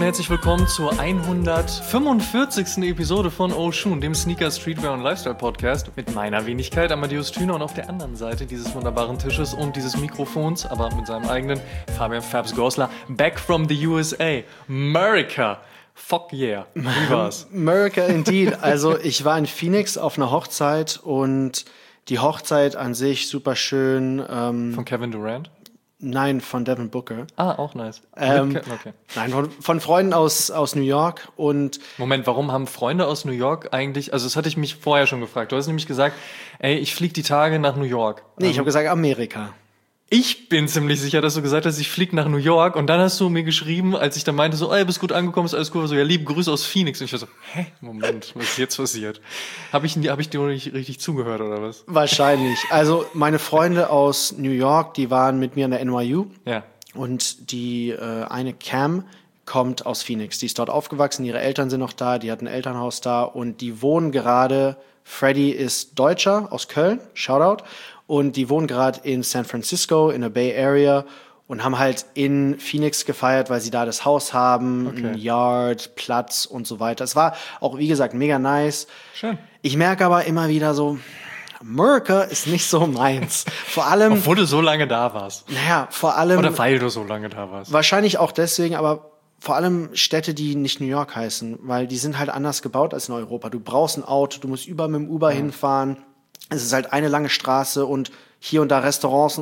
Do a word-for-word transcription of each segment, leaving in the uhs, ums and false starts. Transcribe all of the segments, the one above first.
herzlich willkommen zur hundertfünfundvierzigsten Episode von Oshun, dem Sneaker, Streetwear und Lifestyle Podcast mit meiner Wenigkeit Amadeus Thüner und auf der anderen Seite dieses wunderbaren Tisches und dieses Mikrofons, aber mit seinem eigenen, Fabian Fabs Gorsler, back from the U S A, America. Fuck yeah. Wie war's? America indeed. Also ich war in Phoenix auf einer Hochzeit und die Hochzeit an sich super schön. Ähm, von Kevin Durant? Nein, von Devin Booker. Ah, auch nice. Ähm, okay. Nein, von, von Freunden aus, aus New York. Und Moment, warum haben Freunde aus New York eigentlich, also das hatte ich mich vorher schon gefragt. Du hast nämlich gesagt, ey, ich fliege die Tage nach New York. Nee, ähm, ich habe gesagt Amerika. Ich bin ziemlich sicher, dass du gesagt hast, ich fliege nach New York, und dann hast du mir geschrieben, als ich dann meinte, so, ey, bist gut angekommen, ist alles cool, so, ja, liebe Grüße aus Phoenix. Und ich war so, hä, Moment, was ist jetzt passiert? Habe ich, hab ich dir noch nicht richtig zugehört, oder was? Wahrscheinlich. Also meine Freunde aus New York, die waren mit mir an der N Y U. Ja. Und die äh, eine Cam kommt aus Phoenix. Die ist dort aufgewachsen, ihre Eltern sind noch da, die hat ein Elternhaus da und die wohnen gerade, Freddy ist Deutscher aus Köln, Shoutout. Und die wohnen gerade in San Francisco, in der Bay Area und haben halt in Phoenix gefeiert, weil sie da das Haus haben, Okay. ein Yard, Platz und so weiter. Es war auch, wie gesagt, mega nice. Schön. Ich merke aber immer wieder so, America ist nicht so meins. Vor allem, Obwohl du so lange da warst. naja, vor allem, Oder weil du so lange da warst. wahrscheinlich auch deswegen, aber vor allem Städte, die nicht New York heißen, weil die sind halt anders gebaut als in Europa. Du brauchst ein Auto, du musst überall mit dem Uber Ja. hinfahren. Es ist halt eine lange Straße und hier und da Restaurants.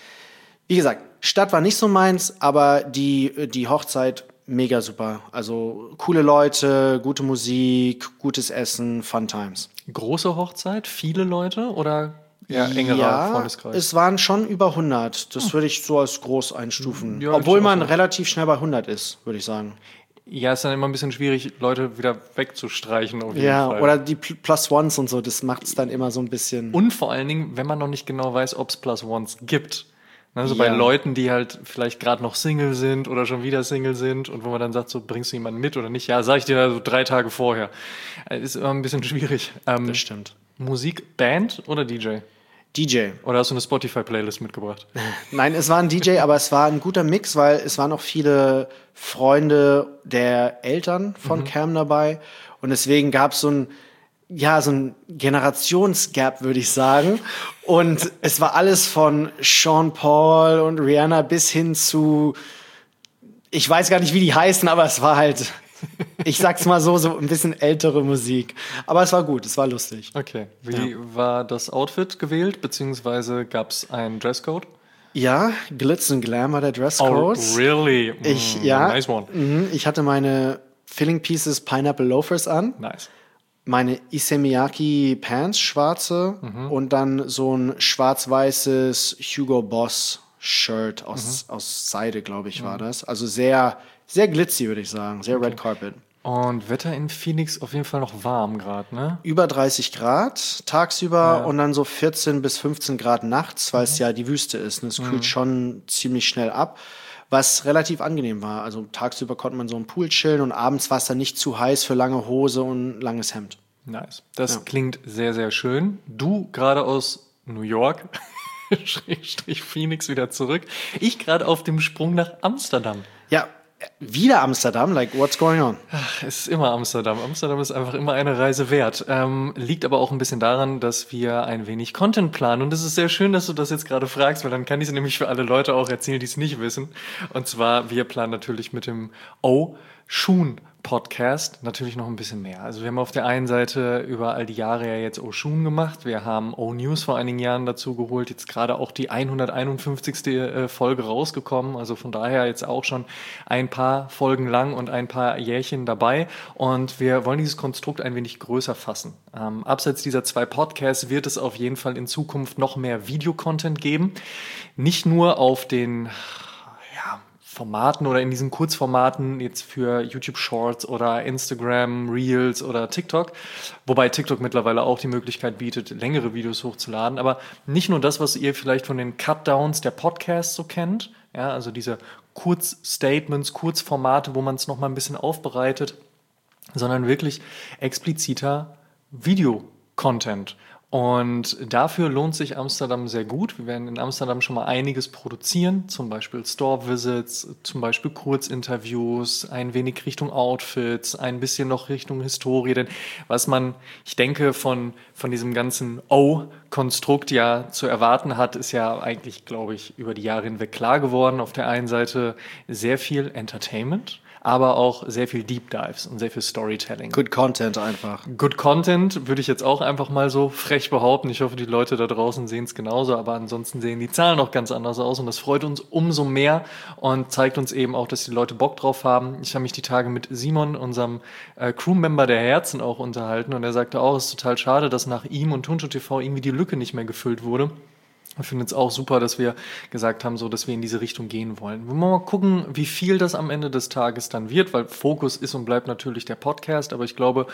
Wie gesagt, Stadt war nicht so meins, aber die, die Hochzeit mega super. Also coole Leute, gute Musik, gutes Essen, Fun Times. Große Hochzeit, viele Leute oder eher engerer ja, Freundeskreis? es waren schon über hundert. Das würde ich so als groß einstufen. Ja, Obwohl ich auch man so. relativ schnell bei hundert ist, würde ich sagen. Ja, ist dann immer ein bisschen schwierig, Leute wieder wegzustreichen auf jeden Ja, Fall. oder die Pl- Plus Ones und so, das macht es dann immer so ein bisschen. Und vor allen Dingen, wenn man noch nicht genau weiß, ob es Plus Ones gibt. Also bei Ja. Leuten, die halt vielleicht gerade noch Single sind oder schon wieder Single sind und wo man dann sagt, so, bringst du jemanden mit oder nicht? Ja, sag ich dir so drei Tage vorher. Äh, Ist immer ein bisschen schwierig. Ähm, Das stimmt. Musik, Band oder D J? D J. Oder hast du eine Spotify-Playlist mitgebracht? Nein, es war ein D J, aber es war ein guter Mix, weil es waren auch viele Freunde der Eltern von Cam dabei. Und deswegen gab es so ein, ja, so ein Generationsgap, würde ich sagen. Und es war alles von Sean Paul und Rihanna bis hin zu, ich weiß gar nicht, wie die heißen, aber es war halt, ich sag's mal so, so ein bisschen ältere Musik. Aber es war gut, es war lustig. Okay. Wie war das Outfit gewählt, beziehungsweise gab es einen Dresscode? Ja, Glitz und Glam war der Dresscode. Oh, really? Ich, Mm, ja. Nice one. Mhm, ich hatte meine Filling Pieces Pineapple Loafers an, Nice. meine Issey Miyake Pants, schwarze, und dann so ein schwarz-weißes Hugo Boss Shirt aus, aus Seide, glaube ich, war das. Also sehr, sehr glitzy, würde ich sagen. Sehr Red Carpet. Und Wetter in Phoenix auf jeden Fall noch warm gerade, ne? Über dreißig Grad tagsüber und dann so vierzehn bis fünfzehn Grad nachts, weil es ja die Wüste ist. Und es kühlt schon ziemlich schnell ab, was relativ angenehm war. Also tagsüber konnte man so im Pool chillen und abends war es dann nicht zu heiß für lange Hose und langes Hemd. Nice. Das Ja. klingt sehr, sehr schön. Du gerade aus New York, Schrägstrich Phoenix wieder zurück. Ich gerade auf dem Sprung nach Amsterdam. Ja, wieder Amsterdam, like what's going on? Es ist immer Amsterdam. Amsterdam ist einfach immer eine Reise wert. Ähm, liegt aber auch ein bisschen daran, dass wir ein wenig Content planen. Und es ist sehr schön, dass du das jetzt gerade fragst, weil dann kann ich es nämlich für alle Leute auch erzählen, die es nicht wissen. Und zwar, wir planen natürlich mit dem Oshun Podcast natürlich noch ein bisschen mehr. Also wir haben auf der einen Seite über all die Jahre ja jetzt Oshun gemacht. Wir haben O-News vor einigen Jahren dazu geholt. Jetzt gerade auch die hunderteinundfünfzigste Folge rausgekommen. Also von daher jetzt auch schon ein paar Folgen lang und ein paar Jährchen dabei. Und wir wollen dieses Konstrukt ein wenig größer fassen. Ähm, abseits dieser zwei Podcasts wird es auf jeden Fall in Zukunft noch mehr Videocontent geben. Nicht nur auf den, ja, Formaten oder in diesen Kurzformaten jetzt für YouTube Shorts oder Instagram Reels oder TikTok, wobei TikTok mittlerweile auch die Möglichkeit bietet, längere Videos hochzuladen, aber nicht nur das, was ihr vielleicht von den Cutdowns der Podcasts so kennt, ja, also diese Kurzstatements, Kurzformate, wo man es nochmal ein bisschen aufbereitet, sondern wirklich expliziter Video-Content. Und dafür lohnt sich Amsterdam sehr gut. Wir werden in Amsterdam schon mal einiges produzieren, zum Beispiel Store-Visits, zum Beispiel Kurzinterviews, ein wenig Richtung Outfits, ein bisschen noch Richtung Historie. Denn was man, ich denke, von, von diesem ganzen O-Konstrukt ja zu erwarten hat, ist ja eigentlich, glaube ich, über die Jahre hinweg klar geworden. Auf der einen Seite sehr viel Entertainment, aber auch sehr viel Deep Dives und sehr viel Storytelling. Good Content einfach. Good Content würde ich jetzt auch einfach mal so frech behaupten. Ich hoffe, die Leute da draußen sehen es genauso, aber ansonsten sehen die Zahlen auch ganz anders aus und das freut uns umso mehr und zeigt uns eben auch, dass die Leute Bock drauf haben. Ich habe mich die Tage mit Simon, unserem äh, Crewmember der Herzen, auch unterhalten und er sagte auch, es ist total schade, dass nach ihm und Tuncho T V irgendwie die Lücke nicht mehr gefüllt wurde. Ich finde es auch super, dass wir gesagt haben, so, dass wir in diese Richtung gehen wollen. Wir wollen mal gucken, wie viel das am Ende des Tages dann wird, weil Fokus ist und bleibt natürlich der Podcast, aber ich glaube,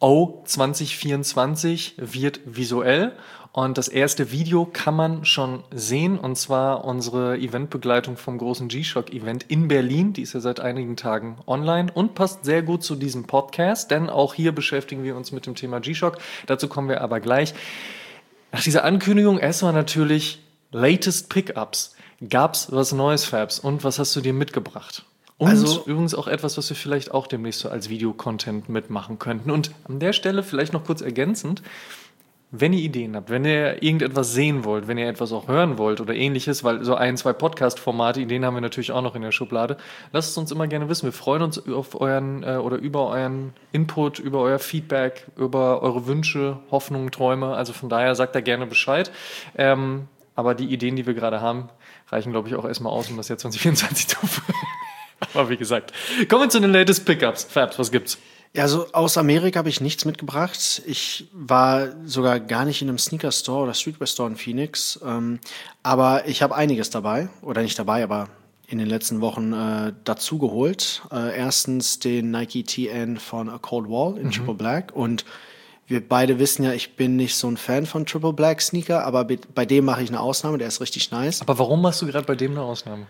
O zwanzig vierundzwanzig wird visuell und das erste Video kann man schon sehen und zwar unsere Eventbegleitung vom großen G-Shock-Event in Berlin, die ist ja seit einigen Tagen online und passt sehr gut zu diesem Podcast, denn auch hier beschäftigen wir uns mit dem Thema G-Shock, dazu kommen wir aber gleich. Nach dieser Ankündigung erstmal natürlich Latest Pickups. Gab's was Neues, Fabs? Und was hast du dir mitgebracht? Und also, übrigens auch etwas, was wir vielleicht auch demnächst so als Videocontent mitmachen könnten. Und an der Stelle vielleicht noch kurz ergänzend, wenn ihr Ideen habt, wenn ihr irgendetwas sehen wollt, wenn ihr etwas auch hören wollt oder ähnliches, weil so ein, zwei Podcast-Formate, Ideen haben wir natürlich auch noch in der Schublade, lasst es uns immer gerne wissen. Wir freuen uns auf euren äh, oder über euren Input, über euer Feedback, über eure Wünsche, Hoffnungen, Träume. Also von daher sagt da gerne Bescheid. Ähm, aber die Ideen, die wir gerade haben, reichen, glaube ich, auch erstmal aus, um das jetzt zwanzig vierundzwanzig zu füllen. Aber wie gesagt, kommen wir zu den latest Pickups. Fabs, was gibt's? Ja, also aus Amerika habe ich nichts mitgebracht. Ich war sogar gar nicht in einem Sneaker-Store oder Streetwear-Store in Phoenix. Ähm, aber ich habe einiges dabei. Oder nicht dabei, aber in den letzten Wochen äh, dazu geholt. Äh, erstens den Nike T N von A Cold Wall in mhm. Triple Black. Und wir beide wissen ja, ich bin nicht so ein Fan von Triple Black Sneaker. Aber bei dem mache ich eine Ausnahme. Der ist richtig nice. Aber warum machst du gerade bei dem eine Ausnahme?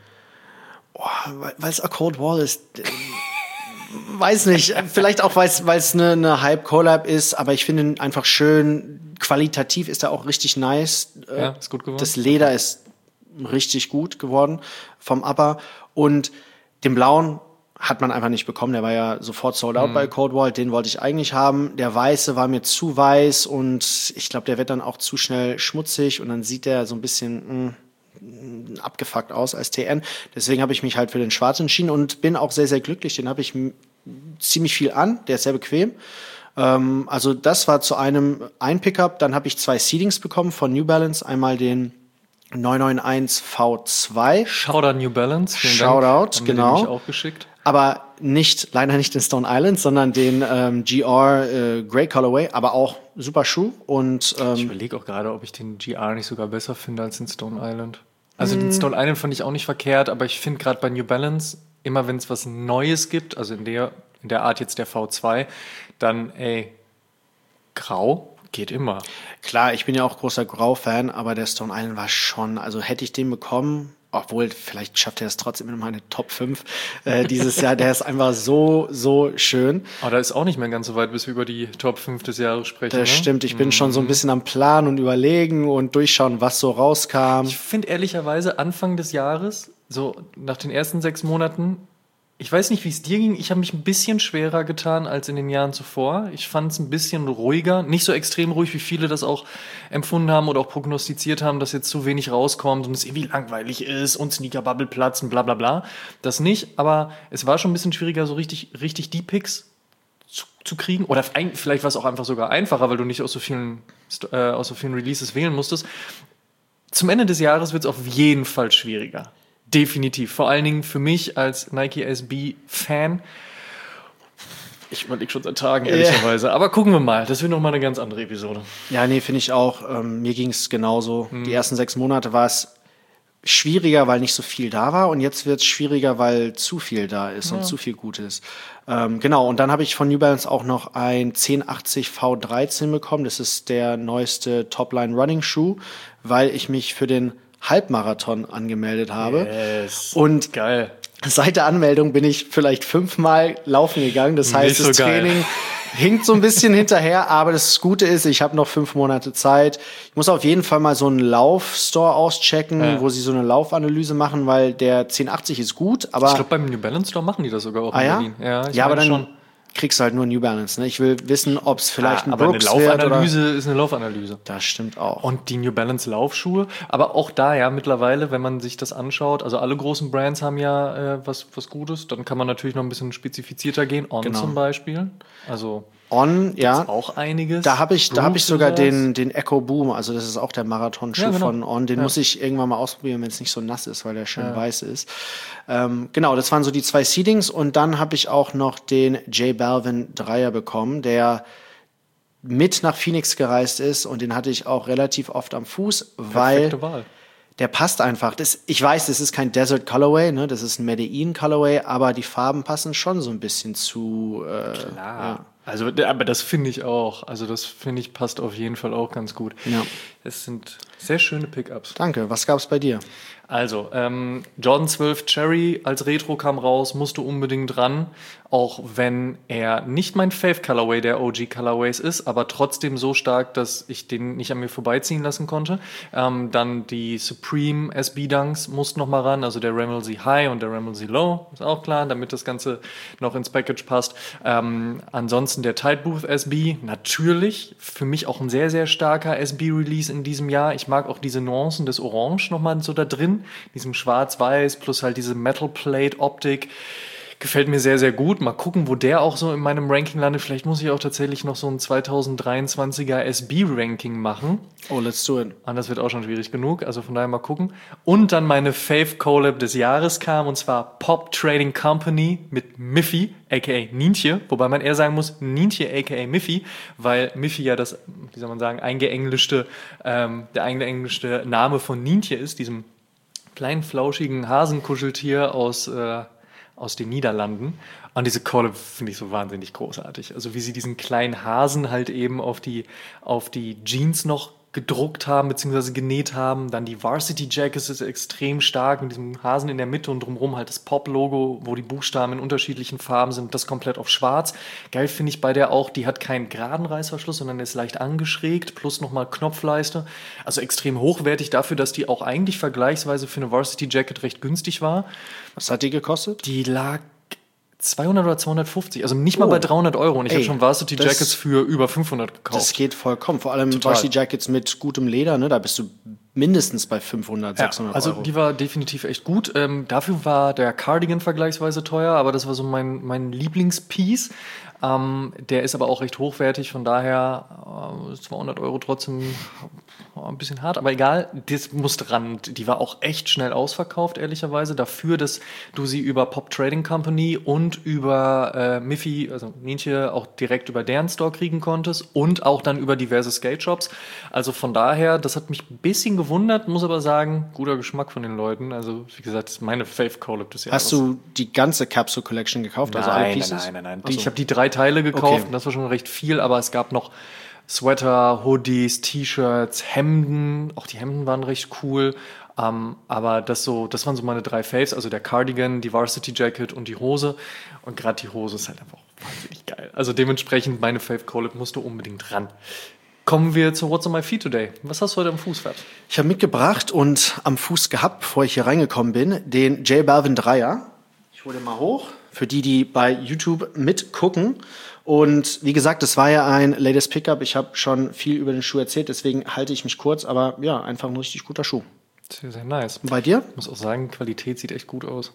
Oh, weil es A Cold Wall ist. Weiß nicht, vielleicht auch, weil es eine, eine Hype-Collab ist, aber ich finde ihn einfach schön. Qualitativ ist er auch richtig nice. Ja, ist gut geworden. Das Leder ist richtig gut geworden vom Upper. Und den blauen hat man einfach nicht bekommen. Der war ja sofort sold out mhm. bei Cold Wall. Den wollte ich eigentlich haben. Der weiße war mir zu weiß und ich glaube, der wird dann auch zu schnell schmutzig und dann sieht der so ein bisschen mh, abgefuckt aus als T N. Deswegen habe ich mich halt für den schwarzen entschieden und bin auch sehr, sehr glücklich. Den habe ich m- ziemlich viel an. Der ist sehr bequem. Ähm, also das war zu einem ein Pickup. Dann habe ich zwei Seedings bekommen von New Balance. Einmal den neun neun eins V zwei. Shoutout New Balance. Vielen Shoutout, Dank. genau. Haben die auch geschickt. Aber nicht, leider nicht den Stone Island, sondern den ähm, G R äh, Grey Colorway, aber auch super Schuh. Und, ähm, ich überlege auch gerade, ob ich den G R nicht sogar besser finde als den Stone Island. Also mm. den Stone Island fand ich auch nicht verkehrt, aber ich finde gerade bei New Balance, immer wenn es was Neues gibt, also in der, in der Art jetzt der V zwei, dann, ey, grau geht immer. Klar, ich bin ja auch großer Grau-Fan, aber der Stone Island war schon, also hätte ich den bekommen, obwohl, vielleicht schafft er es trotzdem in meine Top fünf äh, dieses Jahr. Der ist einfach so, so schön. Aber da ist auch nicht mehr ganz so weit, bis wir über die Top fünf des Jahres sprechen. Das ne? stimmt. Ich bin mhm. schon so ein bisschen am Plan und überlegen und durchschauen, was so rauskam. Ich finde ehrlicherweise Anfang des Jahres, so nach den ersten sechs Monaten, ich weiß nicht, wie es dir ging. Ich habe mich ein bisschen schwerer getan als in den Jahren zuvor. Ich fand es ein bisschen ruhiger. Nicht so extrem ruhig, wie viele das auch empfunden haben oder auch prognostiziert haben, dass jetzt zu wenig rauskommt und es irgendwie langweilig ist und Sneaker-Bubble platzen, bla bla bla. Das nicht, aber es war schon ein bisschen schwieriger, so richtig, richtig die Picks zu, zu kriegen. Oder vielleicht war es auch einfach sogar einfacher, weil du nicht aus so vielen, äh, aus so vielen Releases wählen musstest. Zum Ende des Jahres wird es auf jeden Fall schwieriger. Definitiv. Vor allen Dingen für mich als Nike S B-Fan. Ich überlege schon seit Tagen, ehrlicherweise. Yeah. Aber gucken wir mal. Das wird nochmal eine ganz andere Episode. Ja, nee, finde ich auch. Ähm, mir ging es genauso. Hm. Die ersten sechs Monate war es schwieriger, weil nicht so viel da war. Und jetzt wird es schwieriger, weil zu viel da ist ja. und zu viel Gutes. Ähm, genau. Und dann habe ich von New Balance auch noch ein zehn achtzig V dreizehn bekommen. Das ist der neueste Topline-Running-Schuh, weil ich mich für den Halbmarathon angemeldet habe. Yes. Und geil. Seit der Anmeldung bin ich vielleicht fünfmal laufen gegangen. Das heißt, Nicht das so Training hinkt so ein bisschen hinterher, aber das Gute ist, ich habe noch fünf Monate Zeit. Ich muss auf jeden Fall mal so einen Laufstore auschecken, ja. wo sie so eine Laufanalyse machen, weil der zehn achtzig ist gut, aber... Ich glaube, beim New Balance Store machen die das sogar auch ah, in ja? Berlin. Ja, ich ja aber dann schon. kriegst du halt nur New Balance. Ne? Ich will wissen, ob es vielleicht ah, ein aber Brooks eine Laufanalyse wird oder... ist eine Laufanalyse. Das stimmt auch. Und die New Balance Laufschuhe, aber auch da ja mittlerweile, wenn man sich das anschaut, also alle großen Brands haben ja äh, was, was Gutes, dann kann man natürlich noch ein bisschen spezifizierter gehen. On genau. zum Beispiel, also... On, ja. Auch einiges. Da habe ich, da hab ich sogar den, den Echo Boom, also das ist auch der Marathonschuh ja, genau. von On. Den ja. muss ich irgendwann mal ausprobieren, wenn es nicht so nass ist, weil der schön ja. weiß ist. Ähm, genau, das waren so die zwei Seedings. Und dann habe ich auch noch den J Balvin Dreier bekommen, der mit nach Phoenix gereist ist. Und den hatte ich auch relativ oft am Fuß, weil... Perfekte Wahl. Der passt einfach. Das, ich weiß, das ist kein Desert Colorway, ne? Das ist ein Medellin Colorway, aber die Farben passen schon so ein bisschen zu. Äh, Klar. Ja. Also, aber das finde ich auch. Also, das finde ich passt auf jeden Fall auch ganz gut. Ja. Es sind sehr schöne Pickups. Danke. Was gab's bei dir? Also, ähm, Jordan zwölf Cherry als Retro kam raus, musste unbedingt ran, auch wenn er nicht mein Fave Colorway der O G Colorways ist, aber trotzdem so stark, dass ich den nicht an mir vorbeiziehen lassen konnte. Ähm, dann die Supreme S B Dunks mussten noch mal ran, also der Ramelsey High und der Ramelsey Low, ist auch klar, damit das Ganze noch ins Package passt. Ähm, ansonsten der Tide Booth S B, natürlich, für mich auch ein sehr, sehr starker S B-Release in diesem Jahr. Ich mag auch diese Nuancen des Orange noch mal so da drin. Diesem Schwarz-Weiß plus halt diese Metal-Plate-Optik. Gefällt mir sehr, sehr gut. Mal gucken, wo der auch so in meinem Ranking landet. Vielleicht muss ich auch tatsächlich noch so ein zwanzig dreiundzwanziger S B-Ranking machen. Oh, let's do it. Anders wird auch schon schwierig genug. Also von daher mal gucken. Und dann meine Fave Collab des Jahres kam, und zwar Pop Trading Company mit Miffy, aka Nintje. Wobei man eher sagen muss, Nintje, aka Miffy, weil Miffy ja das, wie soll man sagen, eingeenglischte, ähm, der eingeenglischte Name von Nintje ist, diesem kleinen, flauschigen Hasenkuscheltier aus... Äh, aus den Niederlanden. Und diese Collab finde ich so wahnsinnig großartig. Also wie sie diesen kleinen Hasen halt eben auf die, auf die Jeans noch gedruckt haben, beziehungsweise genäht haben. Dann die Varsity Jackets ist extrem stark mit diesem Hasen in der Mitte und drumherum halt das Pop-Logo, wo die Buchstaben in unterschiedlichen Farben sind, das komplett auf schwarz. Geil finde ich bei der auch, die hat keinen geraden Reißverschluss, sondern ist leicht angeschrägt, plus nochmal Knopfleiste. Also extrem hochwertig dafür, dass die auch eigentlich vergleichsweise für eine Varsity Jacket recht günstig war. Was hat die gekostet? Die lag zweihundert oder zweihundertfünfzig, also nicht mal oh. bei dreihundert Euro. Und ich habe schon Varsity Jackets für über fünfhundert gekauft. Das geht vollkommen. Vor allem Total. Varsity Jackets mit gutem Leder, ne? Da bist du mindestens bei fünfhundert, ja, sechshundert also Euro. Die war definitiv echt gut. Ähm, dafür war der Cardigan vergleichsweise teuer, aber das war so mein, mein Lieblingspiece. Ähm, der ist aber auch recht hochwertig, von daher äh, zweihundert Euro trotzdem äh, ein bisschen hart, aber egal, das musste ran. Die war auch echt schnell ausverkauft, ehrlicherweise, dafür, dass du sie über Pop Trading Company und über äh, Miffy, also Nintje, auch direkt über deren Store kriegen konntest und auch dann über diverse Skate-Shops. Also von daher, das hat mich ein bisschen gewundert, muss aber sagen, guter Geschmack von den Leuten. Also wie gesagt, das ist meine Fave-Collab des Jahres. Hast du die ganze Capsule Collection gekauft? Nein, also alle nein, Pieces? nein, nein, nein. So. Ich habe die drei Teile gekauft, okay. Das war schon recht viel, aber es gab noch Sweater, Hoodies, T-Shirts, Hemden. Auch die Hemden waren recht cool. Um, aber das so, das waren so meine drei Faves, also der Cardigan, die Varsity Jacket und die Hose. Und gerade die Hose ist halt einfach wahnsinnig geil. Also dementsprechend meine Fave Collab musste unbedingt ran. Kommen wir zu What's on my feet today. Was hast du heute am Fuß, Fett? Ich habe mitgebracht und am Fuß gehabt, bevor ich hier reingekommen bin, den J Balvin Dreier. Ich hole den mal hoch, für die, die bei YouTube mitgucken. Und wie gesagt, das war ja ein latest Pickup. Ich habe schon viel über den Schuh erzählt, deswegen halte ich mich kurz. Aber ja, einfach ein richtig guter Schuh. Sehr, sehr nice. Und bei dir? Ich muss auch sagen, Qualität sieht echt gut aus.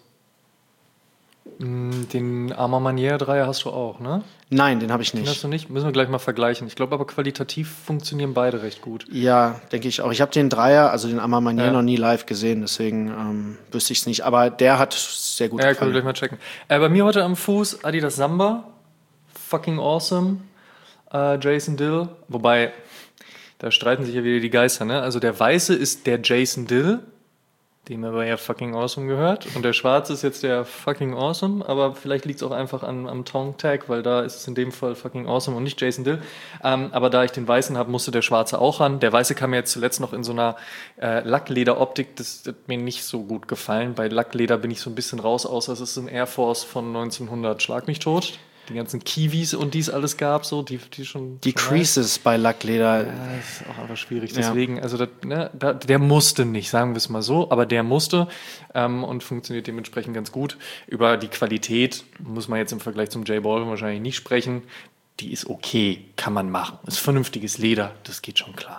Den Armand Manier Dreier hast du auch, ne? Nein, den habe ich nicht. Den hast du nicht? Müssen wir gleich mal vergleichen. Ich glaube aber qualitativ funktionieren beide recht gut. Ja, denke ich auch. Ich habe den Dreier, also den Armand Manier, ja. noch nie live gesehen, deswegen ähm, wüsste ich es nicht. Aber der hat sehr gut ja, gefallen. Ja, können wir gleich mal checken. Äh, bei mir heute am Fuß Adidas Samba. Fucking awesome. Äh, Jason Dill. Wobei, da streiten sich ja wieder die Geister, ne? Also der Weiße ist der Jason Dill, dem aber ja fucking awesome gehört. Und der Schwarze ist jetzt der fucking awesome, aber vielleicht liegt es auch einfach an, am Tongue-Tag, weil da ist es in dem Fall fucking awesome und nicht Jason Dill. Ähm, aber da ich den Weißen habe, musste der Schwarze auch ran. Der Weiße kam mir jetzt zuletzt noch in so einer äh, Lackleder-Optik, das hat mir nicht so gut gefallen. Bei Lackleder bin ich so ein bisschen raus, außer es ist ein Air Force von neunzehnhundert, schlag mich tot. die ganzen Kiwis und die es alles gab, so, die, die schon. Die schon Creases bei Lackleder. Ja, das ist auch einfach schwierig. Deswegen, ja. also das, ne, da, der musste nicht, sagen wir es mal so, aber der musste ähm, und funktioniert dementsprechend ganz gut. Über die Qualität muss man jetzt im Vergleich zum J Balvin wahrscheinlich nicht sprechen. Die ist okay, kann man machen. Ist vernünftiges Leder, das geht schon klar.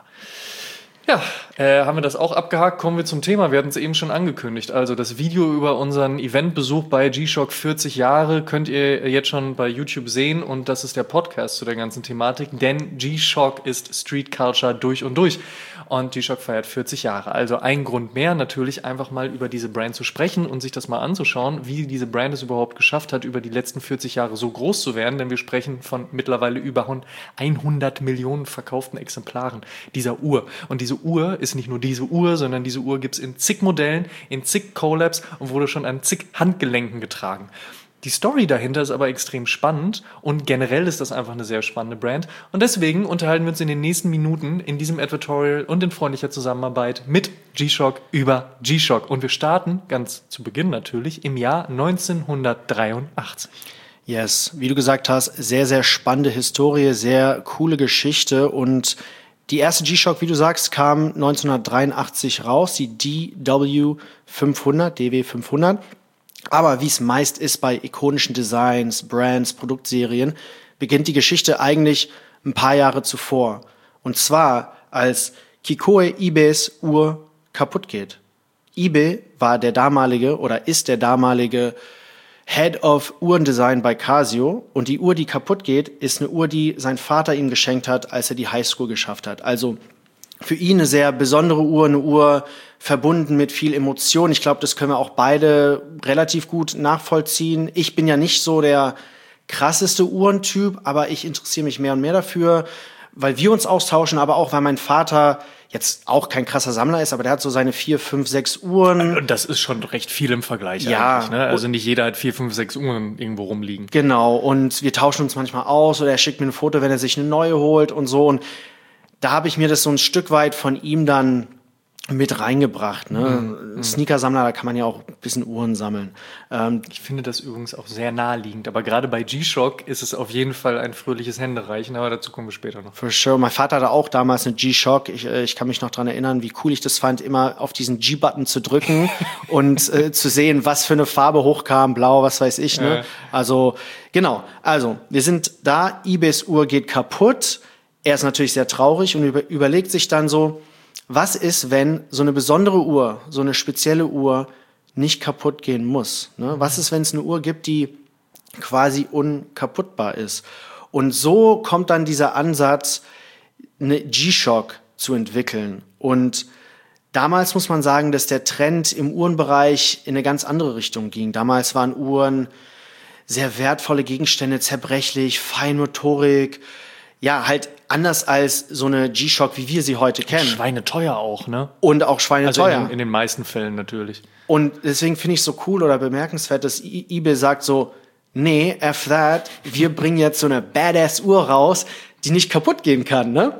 Ja, äh, haben wir das auch abgehakt. Kommen wir zum Thema. Wir hatten es eben schon angekündigt. Also das Video über unseren Eventbesuch bei G-Shock vierzig Jahre könnt ihr jetzt schon bei YouTube sehen. Und das ist der Podcast zu der ganzen Thematik. Denn G-Shock ist Street Culture durch und durch. Und G-Shock feiert vierzig Jahre. Also ein Grund mehr, natürlich einfach mal über diese Brand zu sprechen und sich das mal anzuschauen, wie diese Brand es überhaupt geschafft hat, über die letzten vierzig Jahre so groß zu werden. Denn wir sprechen von mittlerweile über hundert Millionen verkauften Exemplaren dieser Uhr. Und diese Uhr ist nicht nur diese Uhr, sondern diese Uhr gibt es in zig Modellen, in zig Collabs und wurde schon an zig Handgelenken getragen. Die Story dahinter ist aber extrem spannend und generell ist das einfach eine sehr spannende Brand. Und deswegen unterhalten wir uns in den nächsten Minuten in diesem Advertorial und in freundlicher Zusammenarbeit mit G-Shock über G-Shock. Und wir starten ganz zu Beginn natürlich im Jahr neunzehnhundertdreiundachtzig. Yes, wie du gesagt hast, sehr, sehr spannende Historie, sehr coole Geschichte und die erste G-Shock, wie du sagst, kam neunzehnhundertdreiundachtzig raus, die D W fünfhundert, D W fünfhundert. Aber wie es meist ist bei ikonischen Designs, Brands, Produktserien, beginnt die Geschichte eigentlich ein paar Jahre zuvor. Und zwar, als Kikoe Ibes Uhr kaputt geht. Ibe war der damalige oder ist der damalige Head of Uhrendesign bei Casio und die Uhr, die kaputt geht, ist eine Uhr, die sein Vater ihm geschenkt hat, als er die Highschool geschafft hat. Also für ihn eine sehr besondere Uhr, eine Uhr verbunden mit viel Emotion. Ich glaube, das können wir auch beide relativ gut nachvollziehen. Ich bin ja nicht so der krasseste Uhrentyp, aber ich interessiere mich mehr und mehr dafür, weil wir uns austauschen, aber auch, weil mein Vater jetzt auch kein krasser Sammler ist, aber der hat so seine vier, fünf, sechs Uhren. Und das ist schon recht viel im Vergleich ja, eigentlich, ne? Also nicht jeder hat vier, fünf, sechs Uhren irgendwo rumliegen. Genau, und wir tauschen uns manchmal aus oder er schickt mir ein Foto, wenn er sich eine neue holt und so. Und da habe ich mir das so ein Stück weit von ihm dann mit reingebracht. Ne? Mhm. Sneakersammler, da kann man ja auch ein bisschen Uhren sammeln. Ähm, ich finde das übrigens auch sehr naheliegend. Aber gerade bei G-Shock ist es auf jeden Fall ein fröhliches Händereichen. Aber dazu kommen wir später noch. For sure. Mein Vater hatte auch damals eine G-Shock. Ich, ich kann mich noch dran erinnern, wie cool ich das fand, immer auf diesen G-Button zu drücken und äh, zu sehen, was für eine Farbe hochkam, blau, was weiß ich. Ne? Ja. Also genau. Also wir sind da. Ibes Uhr geht kaputt. Er ist natürlich sehr traurig und über, überlegt sich dann so, was ist, wenn so eine besondere Uhr, so eine spezielle Uhr nicht kaputt gehen muss? Ne? Was ist, wenn es eine Uhr gibt, die quasi unkaputtbar ist? Und so kommt dann dieser Ansatz, eine G-Shock zu entwickeln. Und damals muss man sagen, dass der Trend im Uhrenbereich in eine ganz andere Richtung ging. Damals waren Uhren sehr wertvolle Gegenstände, zerbrechlich, Feinmotorik, ja, halt anders als so eine G-Shock, wie wir sie heute kennen. Schweineteuer auch, ne? Und auch schweineteuer. Also in, in den meisten Fällen natürlich. Und deswegen finde ich es so cool oder bemerkenswert, dass Ibe sagt so, nee, F that, wir bringen jetzt so eine Badass-Uhr raus, die nicht kaputt gehen kann, ne?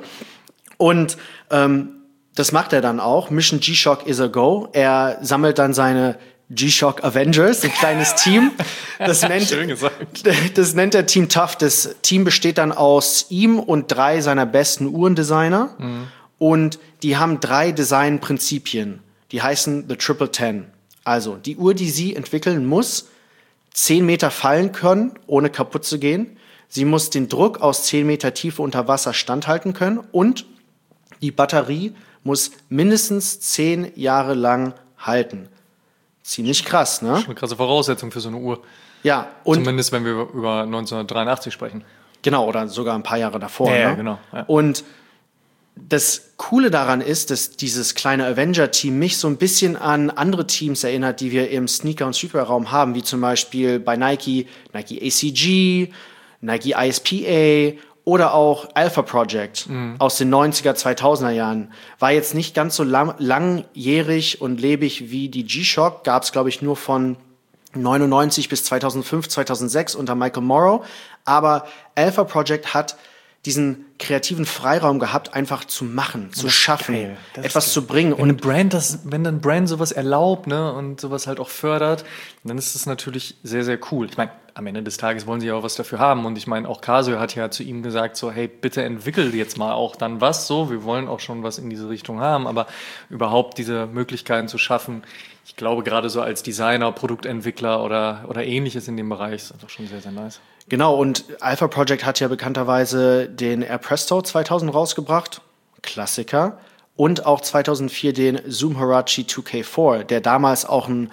Und ähm, das macht er dann auch. Mission G-Shock is a go. Er sammelt dann seine G-Shock Avengers, ein kleines Team. Das nennt, Schön gesagt. Das nennt er Team Tough. Das Team besteht dann aus ihm und drei seiner besten Uhrendesigner. Mhm. Und die haben drei Designprinzipien. Die heißen The Triple Ten. Also, die Uhr, die sie entwickeln, muss zehn Meter fallen können, ohne kaputt zu gehen. Sie muss den Druck aus zehn Meter Tiefe unter Wasser standhalten können. Und die Batterie muss mindestens zehn Jahre lang halten. Ziemlich krass, ne? Das ist eine krasse Voraussetzung für so eine Uhr. Ja. Und zumindest, wenn wir über neunzehnhundertdreiundachtzig sprechen. Genau, oder sogar ein paar Jahre davor. Ja, ne? ja genau. Ja. Und das Coole daran ist, dass dieses kleine Avenger-Team mich so ein bisschen an andere Teams erinnert, die wir im Sneaker- und Streetwear-Raum haben, wie zum Beispiel bei Nike, Nike A C G, Nike I S P A oder auch Alpha Project mhm. aus den neunziger, zweitausender Jahren. War jetzt nicht ganz so lang, langjährig und lebig wie die G-Shock. Gab es, glaube ich, nur von neunundneunzig bis zweitausendfünf, zweitausendsechs unter Michael Morrow. Aber Alpha Project hat diesen kreativen Freiraum gehabt, einfach zu machen, zu schaffen, etwas zu bringen. Wenn und eine Brand das, wenn dann Brand sowas erlaubt, ne, und sowas halt auch fördert, dann ist das natürlich sehr, sehr cool. Ich meine, am Ende des Tages wollen sie ja auch was dafür haben. Und ich meine, auch Casio hat ja zu ihm gesagt, so, hey, bitte entwickel jetzt mal auch dann was, so, wir wollen auch schon was in diese Richtung haben, aber überhaupt diese Möglichkeiten zu schaffen, ich glaube, gerade so als Designer, Produktentwickler oder, oder ähnliches in dem Bereich ist doch schon sehr, sehr nice. Genau, und Alpha Project hat ja bekannterweise den Air Presto zweitausend rausgebracht, Klassiker, und auch zweitausendvier den Zoom Huarache zwei K vier, der damals auch ein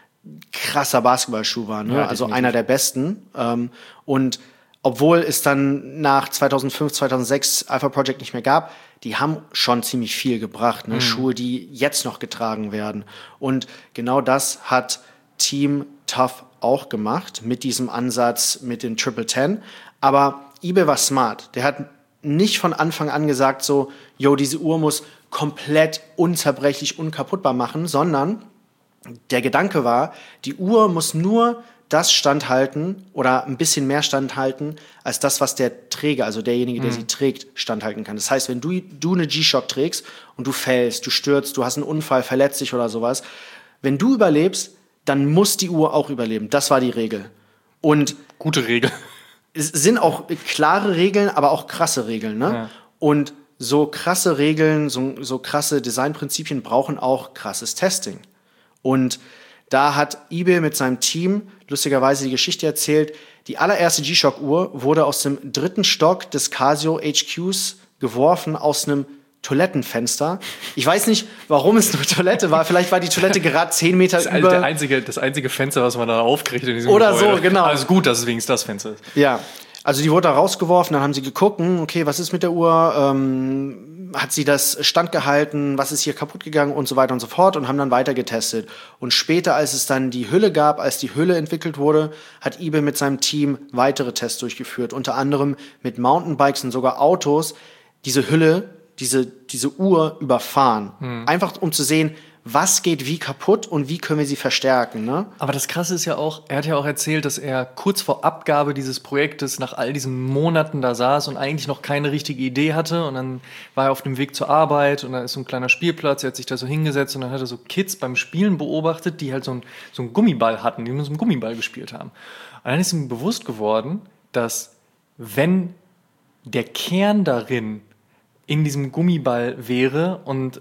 krasser Basketballschuh war, ne? Ja, also einer der besten. Ähm, und obwohl es dann nach zweitausendfünf, zweitausendsechs Alpha Project nicht mehr gab, die haben schon ziemlich viel gebracht, ne? Mhm. Schuhe, die jetzt noch getragen werden. Und genau das hat Team Tough auch gemacht mit diesem Ansatz mit den Triple Ten. Aber eBay war smart. Der hat nicht von Anfang an gesagt so, yo, diese Uhr muss komplett unzerbrechlich, unkaputtbar machen, sondern der Gedanke war, die Uhr muss nur das standhalten oder ein bisschen mehr standhalten als das, was der Träger, also derjenige, der mhm. sie trägt, standhalten kann. Das heißt, wenn du, du eine G-Shock trägst und du fällst, du stürzt, du hast einen Unfall, verletzt dich oder sowas, wenn du überlebst, dann muss die Uhr auch überleben. Das war die Regel. Und gute Regel. Es sind auch klare Regeln, aber auch krasse Regeln, ne? Ja. Und so krasse Regeln, so, so krasse Designprinzipien brauchen auch krasses Testing. Und da hat eBay mit seinem Team lustigerweise die Geschichte erzählt, die allererste G-Shock-Uhr wurde aus dem dritten Stock des Casio H Qs geworfen, aus einem Toilettenfenster. Ich weiß nicht, warum es nur Toilette war. Vielleicht war die Toilette gerade zehn Meter das über. Der einzige, das einzige Fenster, was man da aufkriegt in diesem Oder Gebäude. So, genau. Also gut, dass es wenigstens das Fenster ist. Ja, also die wurde da rausgeworfen, dann haben sie geguckt, okay, was ist mit der Uhr? Ähm, hat sie das standgehalten? Was ist hier kaputt gegangen? Und so weiter und so fort und haben dann weiter getestet. Und später, als es dann die Hülle gab, als die Hülle entwickelt wurde, hat eBay mit seinem Team weitere Tests durchgeführt. Unter anderem mit Mountainbikes und sogar Autos diese Hülle, diese, diese Uhr überfahren. Hm. Einfach um zu sehen, was geht wie kaputt und wie können wir sie verstärken, ne? Aber das Krasse ist ja auch, er hat ja auch erzählt, dass er kurz vor Abgabe dieses Projektes nach all diesen Monaten da saß und eigentlich noch keine richtige Idee hatte. Und dann war er auf dem Weg zur Arbeit und da ist so ein kleiner Spielplatz, er hat sich da so hingesetzt und dann hat er so Kids beim Spielen beobachtet, die halt so, ein, so einen Gummiball hatten, die mit so einem Gummiball gespielt haben. Und dann ist ihm bewusst geworden, dass wenn der Kern darin in diesem Gummiball wäre und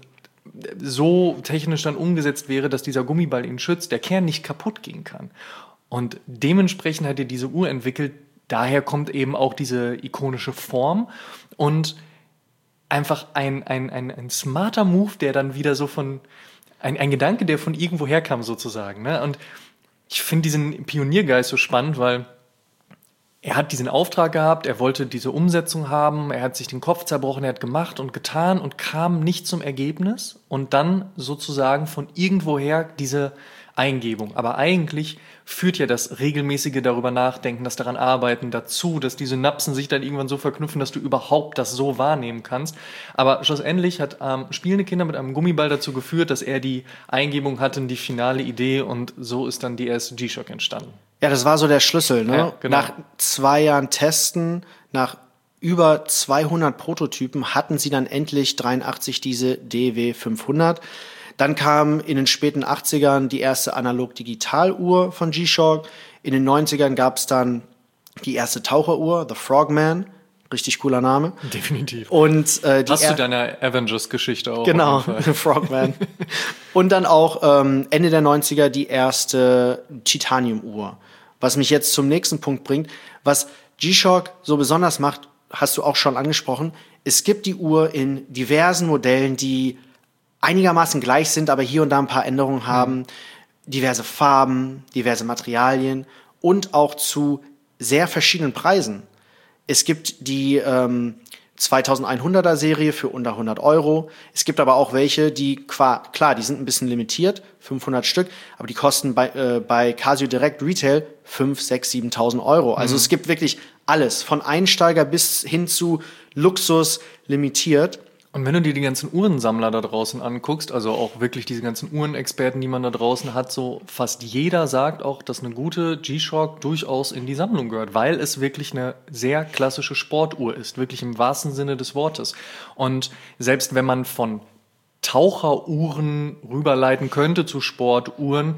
so technisch dann umgesetzt wäre, dass dieser Gummiball ihn schützt, der Kern nicht kaputt gehen kann. Und dementsprechend hat er diese Uhr entwickelt. Daher kommt eben auch diese ikonische Form und einfach ein, ein, ein, ein smarter Move, der dann wieder so von, ein, ein Gedanke, der von irgendwo herkam sozusagen. Ne? Und ich finde diesen Pioniergeist so spannend, weil er hat diesen Auftrag gehabt, er wollte diese Umsetzung haben, er hat sich den Kopf zerbrochen, er hat gemacht und getan und kam nicht zum Ergebnis und dann sozusagen von irgendwoher diese Eingebung. Aber eigentlich führt ja das regelmäßige darüber nachdenken, das daran arbeiten dazu, dass die Synapsen sich dann irgendwann so verknüpfen, dass du überhaupt das so wahrnehmen kannst. Aber schlussendlich hat ähm, spielende Kinder mit einem Gummiball dazu geführt, dass er die Eingebung hatte, die finale Idee und so ist dann die erste G-Shock entstanden. Ja, das war so der Schlüssel, ne? Ja, genau. Nach zwei Jahren Testen, nach über zweihundert Prototypen hatten sie dann endlich dreiundachtzig diese D W fünfhundert. Dann kam in den späten achtzigern die erste Analog-Digital-Uhr von G-Shock. In den neunzigern gab es dann die erste Taucheruhr, The Frogman. Richtig cooler Name. Definitiv. Und, äh, die Hast du deine Avengers-Geschichte auch? Genau, The Frogman. Und dann auch ähm, Ende der neunziger die erste Titanium-Uhr. Was mich jetzt zum nächsten Punkt bringt. Was G-Shock so besonders macht, hast du auch schon angesprochen. Es gibt die Uhr in diversen Modellen, die einigermaßen gleich sind, aber hier und da ein paar Änderungen haben. Mhm. Diverse Farben, diverse Materialien und auch zu sehr verschiedenen Preisen. Es gibt die ähm, zweitausendeinhunderter Serie für unter hundert Euro. Es gibt aber auch welche, die, qua, klar, die sind ein bisschen limitiert, fünfhundert Stück, aber die kosten bei, äh, bei Casio Direct Retail fünf, sechs, siebentausend Euro. Also mhm. es gibt wirklich alles, von Einsteiger bis hin zu Luxus limitiert. Und wenn du dir die ganzen Uhrensammler da draußen anguckst, also auch wirklich diese ganzen Uhrenexperten, die man da draußen hat, so fast jeder sagt auch, dass eine gute G-Shock durchaus in die Sammlung gehört, weil es wirklich eine sehr klassische Sportuhr ist, wirklich im wahrsten Sinne des Wortes. Und selbst wenn man von Taucheruhren rüberleiten könnte zu Sportuhren,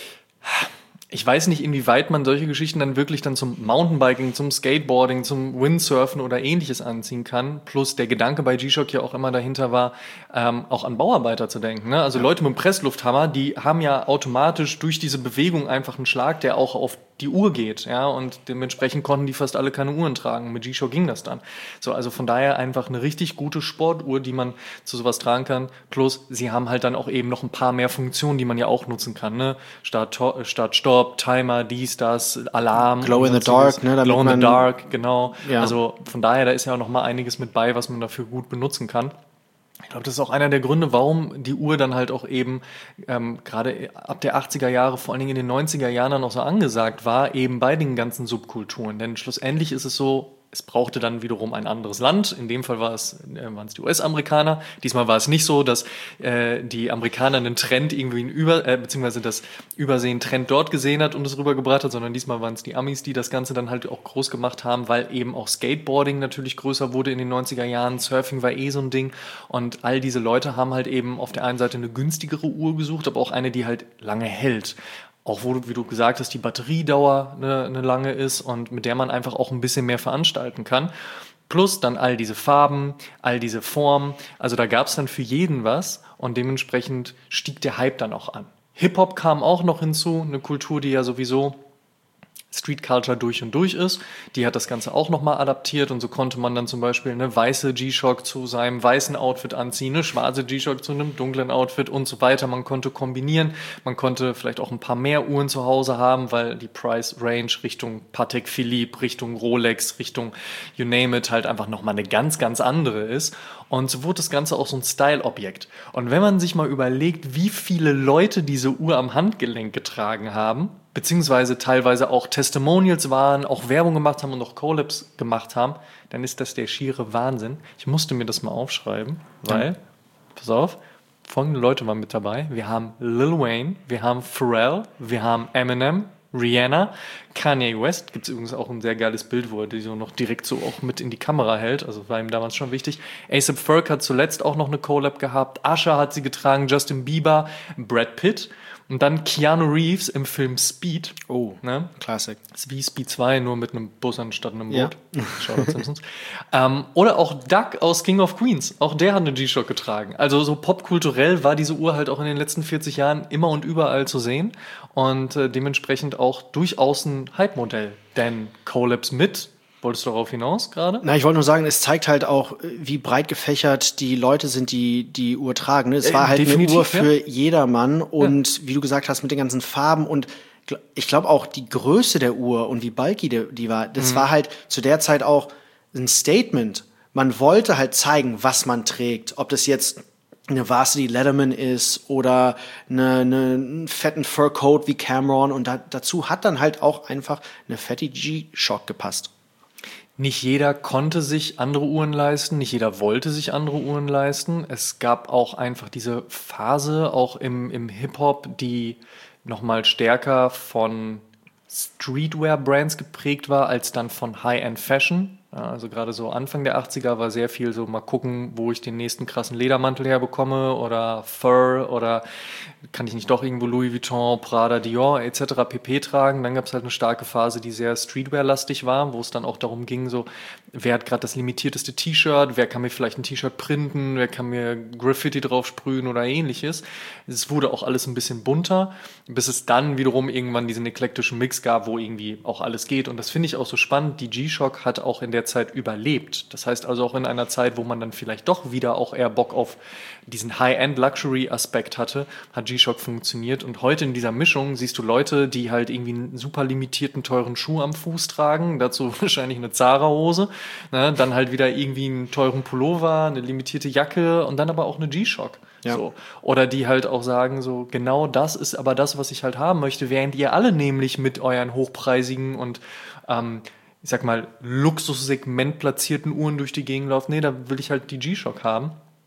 ich weiß nicht, inwieweit man solche Geschichten dann wirklich dann zum Mountainbiking, zum Skateboarding, zum Windsurfen oder ähnliches anziehen kann. Plus der Gedanke bei G-Shock ja auch immer dahinter war, ähm, auch an Bauarbeiter zu denken. Ne? Also Leute mit dem Presslufthammer, die haben ja automatisch durch diese Bewegung einfach einen Schlag, der auch auf die Uhr geht. Ja? Und dementsprechend konnten die fast alle keine Uhren tragen. Mit G-Shock ging das dann. So, also von daher einfach eine richtig gute Sportuhr, die man zu sowas tragen kann. Plus sie haben halt dann auch eben noch ein paar mehr Funktionen, die man ja auch nutzen kann. Ne? Start, Start, Stopp, Timer, dies, das, Alarm. Glow in the dark, ne? Glow in the dark, genau. Ja. Also von daher, da ist ja auch noch mal einiges mit bei, was man dafür gut benutzen kann. Ich glaube, das ist auch einer der Gründe, warum die Uhr dann halt auch eben ähm, gerade ab der achtziger Jahre, vor allen Dingen in den neunziger Jahren dann auch so angesagt war, eben bei den ganzen Subkulturen. Denn schlussendlich ist es so, es brauchte dann wiederum ein anderes Land. In dem Fall war es, äh, waren es die U S-Amerikaner. Diesmal war es nicht so, dass äh, die Amerikaner einen Trend irgendwie in über, äh, beziehungsweise das Übersehen Trend dort gesehen hat und es rübergebracht hat, sondern diesmal waren es die Amis, die das Ganze dann halt auch groß gemacht haben, weil eben auch Skateboarding natürlich größer wurde in den neunziger Jahren. Surfing war eh so ein Ding. Und all diese Leute haben halt eben auf der einen Seite eine günstigere Uhr gesucht, aber auch eine, die halt lange hält. Auch wo, wie du gesagt hast, die Batteriedauer eine, eine lange ist und mit der man einfach auch ein bisschen mehr veranstalten kann. Plus dann all diese Farben, all diese Formen. Also da gab es dann für jeden was und dementsprechend stieg der Hype dann auch an. Hip-Hop kam auch noch hinzu, eine Kultur, die ja sowieso Street Culture durch und durch ist. Die hat das Ganze auch nochmal adaptiert und so konnte man dann zum Beispiel eine weiße G-Shock zu seinem weißen Outfit anziehen, eine schwarze G-Shock zu einem dunklen Outfit und so weiter. Man konnte kombinieren, man konnte vielleicht auch ein paar mehr Uhren zu Hause haben, weil die Price Range Richtung Patek Philippe, Richtung Rolex, Richtung you name it halt einfach nochmal eine ganz, ganz andere ist. Und so wurde das Ganze auch so ein Style-Objekt. Und wenn man sich mal überlegt, wie viele Leute diese Uhr am Handgelenk getragen haben, beziehungsweise teilweise auch Testimonials waren, auch Werbung gemacht haben und auch Collabs gemacht haben, dann ist das der schiere Wahnsinn. Ich musste mir das mal aufschreiben, weil, ja. pass auf, folgende Leute waren mit dabei. Wir haben Lil Wayne, wir haben Pharrell, wir haben Eminem, Rihanna, Kanye West, gibt es übrigens auch ein sehr geiles Bild, wo er die so noch direkt so auch mit in die Kamera hält, also war ihm damals schon wichtig. A$AP Ferg hat zuletzt auch noch eine Collab gehabt, Usher hat sie getragen, Justin Bieber, Brad Pitt und dann Keanu Reeves im Film Speed. Oh, ne? Classic. Das ist wie Speed zwei, nur mit einem Bus anstatt einem Boot. Ja. Shoutout Simpsons. ähm, oder auch Duck aus King of Queens, auch der hat eine G-Shock getragen. Also so popkulturell war diese Uhr halt auch in den letzten vierzig Jahren immer und überall zu sehen und äh, dementsprechend auch durchaus ein Hype-Modell. Denn Collabs mit, wolltest du darauf hinaus gerade? Na, ich wollte nur sagen, es zeigt halt auch, wie breit gefächert die Leute sind, die die Uhr tragen. Es war halt eine Uhr für ja. jedermann und ja. wie du gesagt hast, mit den ganzen Farben und ich glaube auch die Größe der Uhr und wie bulky die, die war, das mhm. war halt zu der Zeit auch ein Statement. Man wollte halt zeigen, was man trägt. Ob das jetzt eine Varsity Letterman ist oder eine, eine, einen fetten Furcoat wie Cameron und da, dazu hat dann halt auch einfach eine fette G-Shock gepasst. Nicht jeder konnte sich andere Uhren leisten, nicht jeder wollte sich andere Uhren leisten. Es gab auch einfach diese Phase, auch im, im Hip-Hop, die nochmal stärker von Streetwear-Brands geprägt war, als dann von High-End-Fashion. Ja, also gerade so Anfang der achtziger war sehr viel so mal gucken, wo ich den nächsten krassen Ledermantel herbekomme oder Fur oder kann ich nicht doch irgendwo Louis Vuitton, Prada, Dior et cetera pp. Tragen. Dann gab es halt eine starke Phase, die sehr Streetwear-lastig war, wo es dann auch darum ging, so wer hat gerade das limitierteste T-Shirt, wer kann mir vielleicht ein T-Shirt printen, wer kann mir Graffiti drauf sprühen oder ähnliches. Es wurde auch alles ein bisschen bunter, bis es dann wiederum irgendwann diesen eklektischen Mix gab, wo irgendwie auch alles geht. Und das finde ich auch so spannend. Die G-Shock hat auch in der Zeit überlebt. Das heißt also auch in einer Zeit, wo man dann vielleicht doch wieder auch eher Bock auf diesen High-End-Luxury-Aspekt hatte, hat G-Shock funktioniert. Und heute in dieser Mischung siehst du Leute, die halt irgendwie einen super limitierten, teuren Schuh am Fuß tragen, dazu wahrscheinlich eine Zara-Hose, ne? Dann halt wieder irgendwie einen teuren Pullover, eine limitierte Jacke und dann aber auch eine G-Shock. Ja. So. Oder die halt auch sagen, so genau das ist aber das, was ich halt haben möchte, während ihr alle nämlich mit euren hochpreisigen und ähm, ich sag mal, Luxussegment platzierten Uhren durch die Gegend laufen. Nee, da will ich halt die G-Shock haben.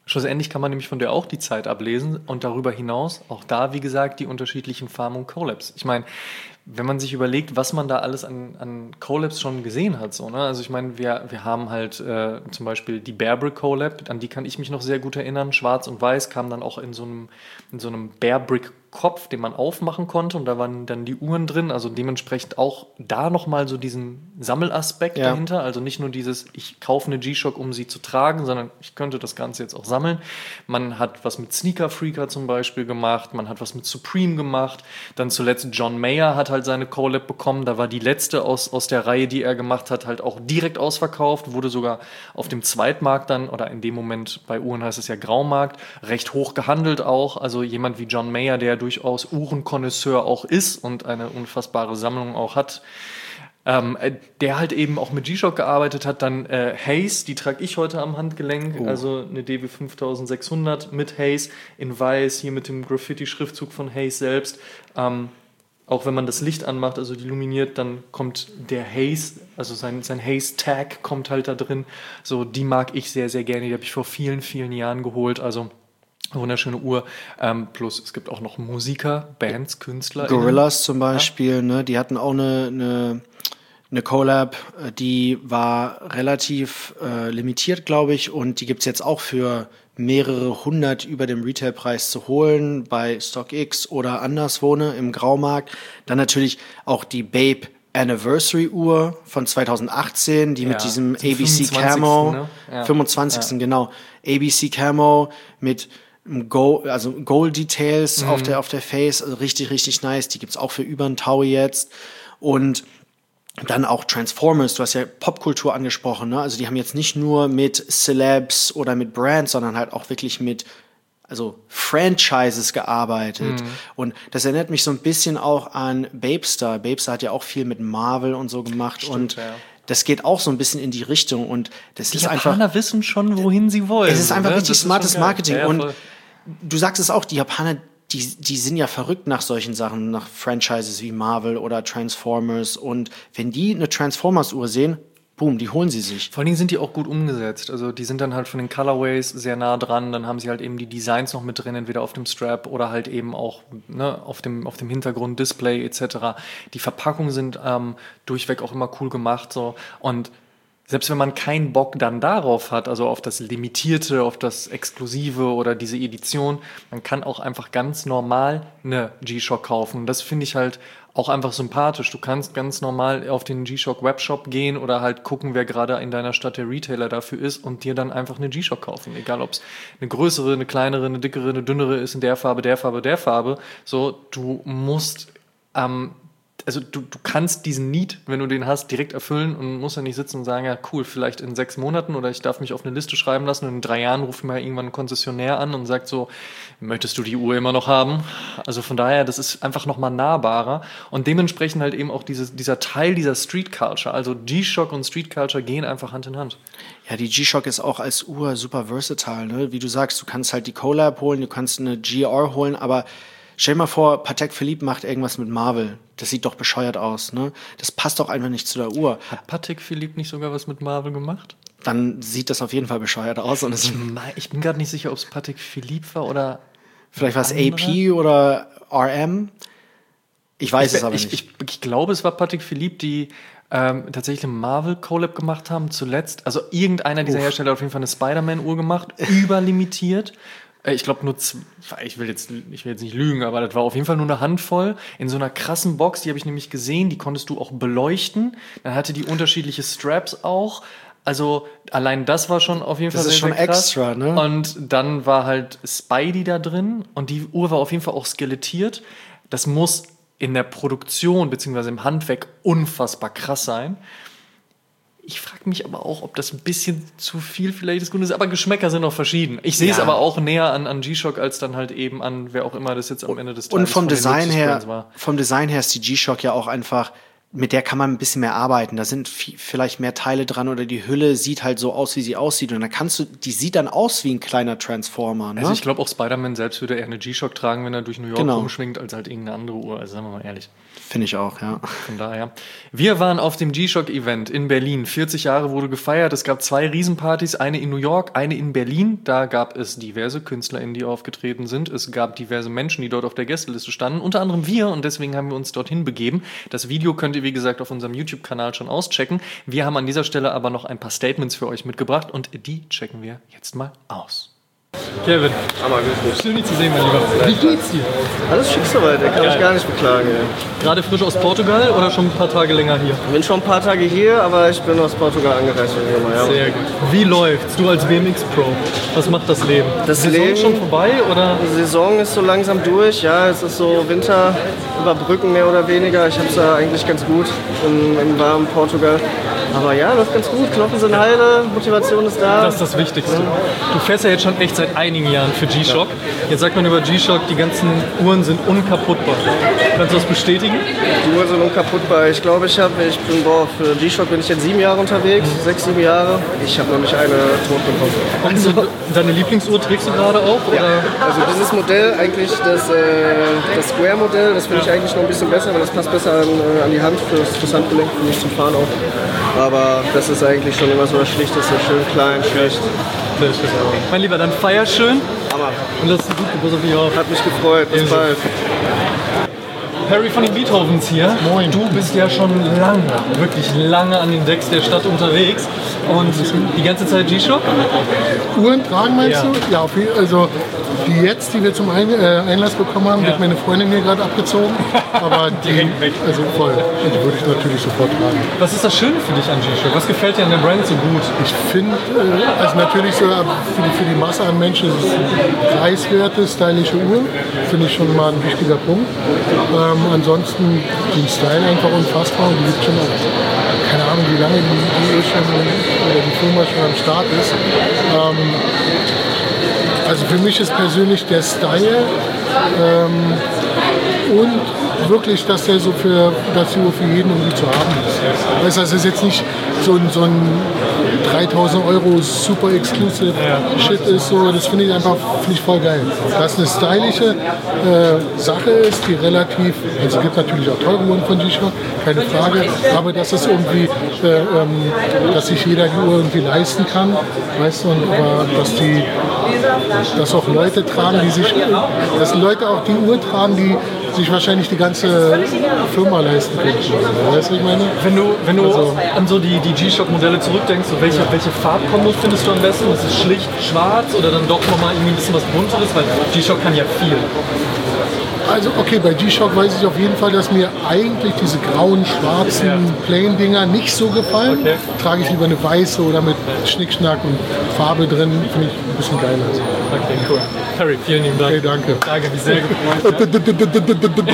Schlussendlich kann man nämlich von der auch die Zeit ablesen und darüber hinaus auch da, wie gesagt, die unterschiedlichen Farben und Collabs. Ich meine, wenn man sich überlegt, was man da alles an, an Collabs schon gesehen hat, so, ne? Also ich meine, wir, wir haben halt äh, zum Beispiel die Bearbrick Collab, an die kann ich mich noch sehr gut erinnern. Schwarz und Weiß kam dann auch in so einem, in so einem Bearbrick Kopf, den man aufmachen konnte und da waren dann die Uhren drin, also dementsprechend auch da nochmal so diesen Sammelaspekt ja. dahinter, also nicht nur dieses, ich kaufe eine G-Shock, um sie zu tragen, sondern ich könnte das Ganze jetzt auch sammeln. Man hat was mit Sneaker Freaker zum Beispiel gemacht, man hat was mit Supreme gemacht, dann zuletzt John Mayer hat halt seine Collab bekommen, da war die letzte aus, aus der Reihe, die er gemacht hat, halt auch direkt ausverkauft, wurde sogar auf dem Zweitmarkt dann, oder in dem Moment, bei Uhren heißt es ja Graumarkt, recht hoch gehandelt auch, also jemand wie John Mayer, der durchaus Uhrenkonnoisseur auch ist und eine unfassbare Sammlung auch hat, ähm, der halt eben auch mit G-Shock gearbeitet hat. Dann äh, Haze, die trage ich heute am Handgelenk, oh. also eine D W fünftausendsechshundert mit Haze in weiß, hier mit dem Graffiti-Schriftzug von Haze selbst. Ähm, auch wenn man das Licht anmacht, also illuminiert, dann kommt der Haze, also sein, sein Haze-Tag kommt halt da drin. So, die mag ich sehr, sehr gerne. Die habe ich vor vielen, vielen Jahren geholt. Also wunderschöne Uhr. Ähm, plus es gibt auch noch Musiker, Bands, Künstler. Gorillaz zum Beispiel, ja. ne, die hatten auch eine, eine, eine Collab, die war relativ äh, limitiert, glaube ich, und die gibt's jetzt auch für mehrere hundert über dem Retailpreis zu holen, bei StockX oder anderswo, ne, im Graumarkt. Dann natürlich auch die Bape Anniversary Uhr von zweitausendachtzehn, die ja, mit diesem A B C Camo, ne? ja. fünfundzwanzigsten Ja. genau, A B C Camo mit Gold, also Gold Details mhm. auf der auf der Face, also richtig richtig nice. Die gibt's auch für über ein Taui jetzt. Und dann auch Transformers, du hast ja Popkultur angesprochen, ne? Also die haben jetzt nicht nur mit Celebs oder mit Brands, sondern halt auch wirklich mit also Franchises gearbeitet. Mhm. Und das erinnert mich so ein bisschen auch an Babestar. Babestar hat ja auch viel mit Marvel und so gemacht. Stimmt, und ja. das geht auch so ein bisschen in die Richtung. Und das die ist Japaner einfach. Die wissen schon, wohin sie wollen. Es ist einfach ne? richtig das smartes Marketing. Ja, und du sagst es auch, die Japaner, die, die sind ja verrückt nach solchen Sachen, nach Franchises wie Marvel oder Transformers. Und wenn die eine Transformers-Uhr sehen, boom, die holen sie sich. Vor allen Dingen sind die auch gut umgesetzt. Also die sind dann halt von den Colorways sehr nah dran. Dann haben sie halt eben die Designs noch mit drin, entweder auf dem Strap oder halt eben auch ne, auf dem auf dem Hintergrund, Display et cetera. Die Verpackungen sind ähm, durchweg auch immer cool gemacht. So. Und selbst wenn man keinen Bock dann darauf hat, also auf das Limitierte, auf das Exklusive oder diese Edition, man kann auch einfach ganz normal eine G-Shock kaufen. Und das finde ich halt auch einfach sympathisch. Du kannst ganz normal auf den G-Shock Webshop gehen oder halt gucken, wer gerade in deiner Stadt der Retailer dafür ist und dir dann einfach eine G-Shock kaufen. Egal, ob es eine größere, eine kleinere, eine dickere, eine dünnere ist, in der Farbe, der Farbe, der Farbe. So, du musst ähm, also du, du kannst diesen Need, wenn du den hast, direkt erfüllen und musst ja nicht sitzen und sagen, ja cool, vielleicht in sechs Monaten oder ich darf mich auf eine Liste schreiben lassen und in drei Jahren ruft mir irgendwann ein Konzessionär an und sagt so, möchtest du die Uhr immer noch haben? Also von daher, das ist einfach nochmal nahbarer und dementsprechend halt eben auch dieses, dieser Teil dieser Street Culture, also G-Shock und Street Culture gehen einfach Hand in Hand. Ja, die G-Shock ist auch als Uhr super versatile, ne? Wie du sagst, du kannst halt die Collab holen, du kannst eine G R holen, aber stell dir mal vor, Patek Philippe macht irgendwas mit Marvel. Das sieht doch bescheuert aus, ne? Das passt doch einfach nicht zu der Uhr. Hat Patek Philippe nicht sogar was mit Marvel gemacht? Dann sieht das auf jeden Fall bescheuert aus. Und es ich, mein, ich bin gerade nicht sicher, ob es Patek Philippe war oder vielleicht war es A P oder R M. Ich weiß ich, es aber ich, nicht. Ich, ich, ich glaube, es war Patek Philippe, die ähm, tatsächlich eine Marvel-Collab gemacht haben zuletzt. Also irgendeiner dieser Uff. Hersteller hat auf jeden Fall eine Spider-Man-Uhr gemacht, überlimitiert. Ich glaube nur, z- ich will jetzt, ich will jetzt nicht lügen, aber das war auf jeden Fall nur eine Handvoll in so einer krassen Box. Die habe ich nämlich gesehen. Die konntest du auch beleuchten. Dann hatte die unterschiedliche Straps auch. Also allein das war schon auf jeden Fall das ist sehr, schon sehr krass. Extra, ne? Und dann war halt Spidey da drin und die Uhr war auf jeden Fall auch skelettiert. Das muss in der Produktion beziehungsweise im Handwerk unfassbar krass sein. Ich frage mich aber auch, ob das ein bisschen zu viel vielleicht des Guten ist. Aber Geschmäcker sind auch verschieden. Ich sehe es ja. aber auch näher an, an G-Shock als dann halt eben an wer auch immer das jetzt am Ende des Tages und vom Design her, war. vom Design her ist die G-Shock ja auch einfach mit der kann man ein bisschen mehr arbeiten. Da sind viel, vielleicht mehr Teile dran oder die Hülle sieht halt so aus, wie sie aussieht. Und dann kannst du, die sieht dann aus wie ein kleiner Transformer. Ne? Also ich glaube auch Spider-Man selbst würde eher eine G-Shock tragen, wenn er durch New York Genau. rumschwingt, als halt irgendeine andere Uhr. Also sagen wir mal ehrlich. Finde ich auch, ja. Von daher. Wir waren auf dem G-Shock-Event in Berlin. vierzig Jahre wurde gefeiert. Es gab zwei Riesenpartys, eine in New York, eine in Berlin. Da gab es diverse KünstlerInnen, die aufgetreten sind. Es gab diverse Menschen, die dort auf der Gästeliste standen. Unter anderem wir und deswegen haben wir uns dorthin begeben. Das Video könnt ihr, wie gesagt, auf unserem YouTube-Kanal schon auschecken. Wir haben an dieser Stelle aber noch ein paar Statements für euch mitgebracht und die checken wir jetzt mal aus. Kevin, Aber gut. schön dich zu sehen, mein Lieber. Wie geht's dir? Alles schick soweit, der kann Geil. mich gar nicht beklagen. Ey. Gerade frisch aus Portugal oder schon ein paar Tage länger hier? Ich bin schon ein paar Tage hier, aber ich bin aus Portugal angereist. Ja. Sehr gut. Wie läuft's? Du als B M X-Pro, was macht das Leben? Das Saison Leben- schon vorbei oder? Die Saison ist so langsam durch, ja, es ist so Winter überbrücken mehr oder weniger. Ich habe es ja eigentlich ganz gut im, im warmen Portugal. Aber ja, läuft ganz gut, Knochen sind heile, Motivation ist da. Das ist das Wichtigste. Du fährst ja jetzt schon echt seit einigen Jahren für G-Shock. Jetzt sagt man über G-Shock, die ganzen Uhren sind unkaputtbar. Kannst du das bestätigen? Die Uhren sind unkaputtbar. Ich glaube, ich habe, ich bin, boah, für G-Shock bin ich jetzt sieben Jahre unterwegs, sechs, sieben Jahre. Ich habe noch nicht eine tot bekommen. Und deine Lieblingsuhr trägst du gerade auch? Oder? Also dieses Modell, eigentlich das, äh, das Square-Modell, das finde ich eigentlich noch ein bisschen besser, weil das passt besser an, äh, an die Hand fürs, fürs Handgelenk, für mich zum Fahren auch. Aber das ist eigentlich schon immer so das Schlichteste, schön klein, schlicht. Sehr schön. Mein Lieber, dann feier schön Aber und lass es gut, pass auf dich auf. hat mich gefreut, bis Ebenso. bald. Harry von den Beethovens hier. Moin. Du bist ja schon lange, wirklich lange an den Decks der Stadt unterwegs. Und die ganze Zeit G-Shock? Uhren tragen meinst Ja. du? Ja, auf jeden, also die jetzt, die wir zum Ein äh, Einlass bekommen haben, Ja. die hat meine Freundin mir gerade abgezogen. Aber die, hängt weg. also voll, also die würde ich natürlich sofort tragen. Was ist das Schöne für dich an G-Shock? Was gefällt dir an der Brand so gut? Ich finde, äh, also natürlich so äh, für die, für die Masse an Menschen ist es eine preiswerte, stylische Uhr. Finde ich schon mal ein wichtiger Punkt. Ähm, ansonsten den Style einfach unfassbar. Und die gibt schon auch, keine Ahnung, wie lange die, die, Uhr schon, oder die Firma schon am Start ist. Ähm, Also für mich ist persönlich der Style ähm, und wirklich, dass der so für, dass die Uhr für jeden irgendwie zu haben ist. Weißt du, das ist jetzt nicht so ein, so ein dreitausend Euro super exclusive Shit ist, so, das finde ich einfach finde ich voll geil. Dass eine stylische äh, Sache ist, die relativ, also es gibt natürlich auch teure Uhren von G-Shock, keine Frage, aber dass es irgendwie, äh, ähm, dass sich jeder die Uhr irgendwie leisten kann, weißt du, und aber dass die dass auch Leute tragen, die sich, dass Leute auch die Uhr tragen, die sich wahrscheinlich die ganze Firma leisten können. Weißt du, was ich meine? Wenn du, wenn du Also- an so die, die G-Shock-Modelle zurückdenkst, so welche, welche Farbkombos findest du am besten? Ist es schlicht schwarz oder dann doch nochmal irgendwie ein bisschen was Bunteres? Weil G-Shock kann ja viel. Also okay, bei G-Shock weiß ich auf jeden Fall, dass mir eigentlich diese grauen, schwarzen Ja. Plain-Dinger nicht so gefallen. Okay. Trage ich lieber eine weiße oder mit Schnickschnack und Farbe drin, finde ich ein bisschen geiler. Okay, cool. Harry, vielen lieben Dank. Okay, danke. Danke, mich sehr gefreut.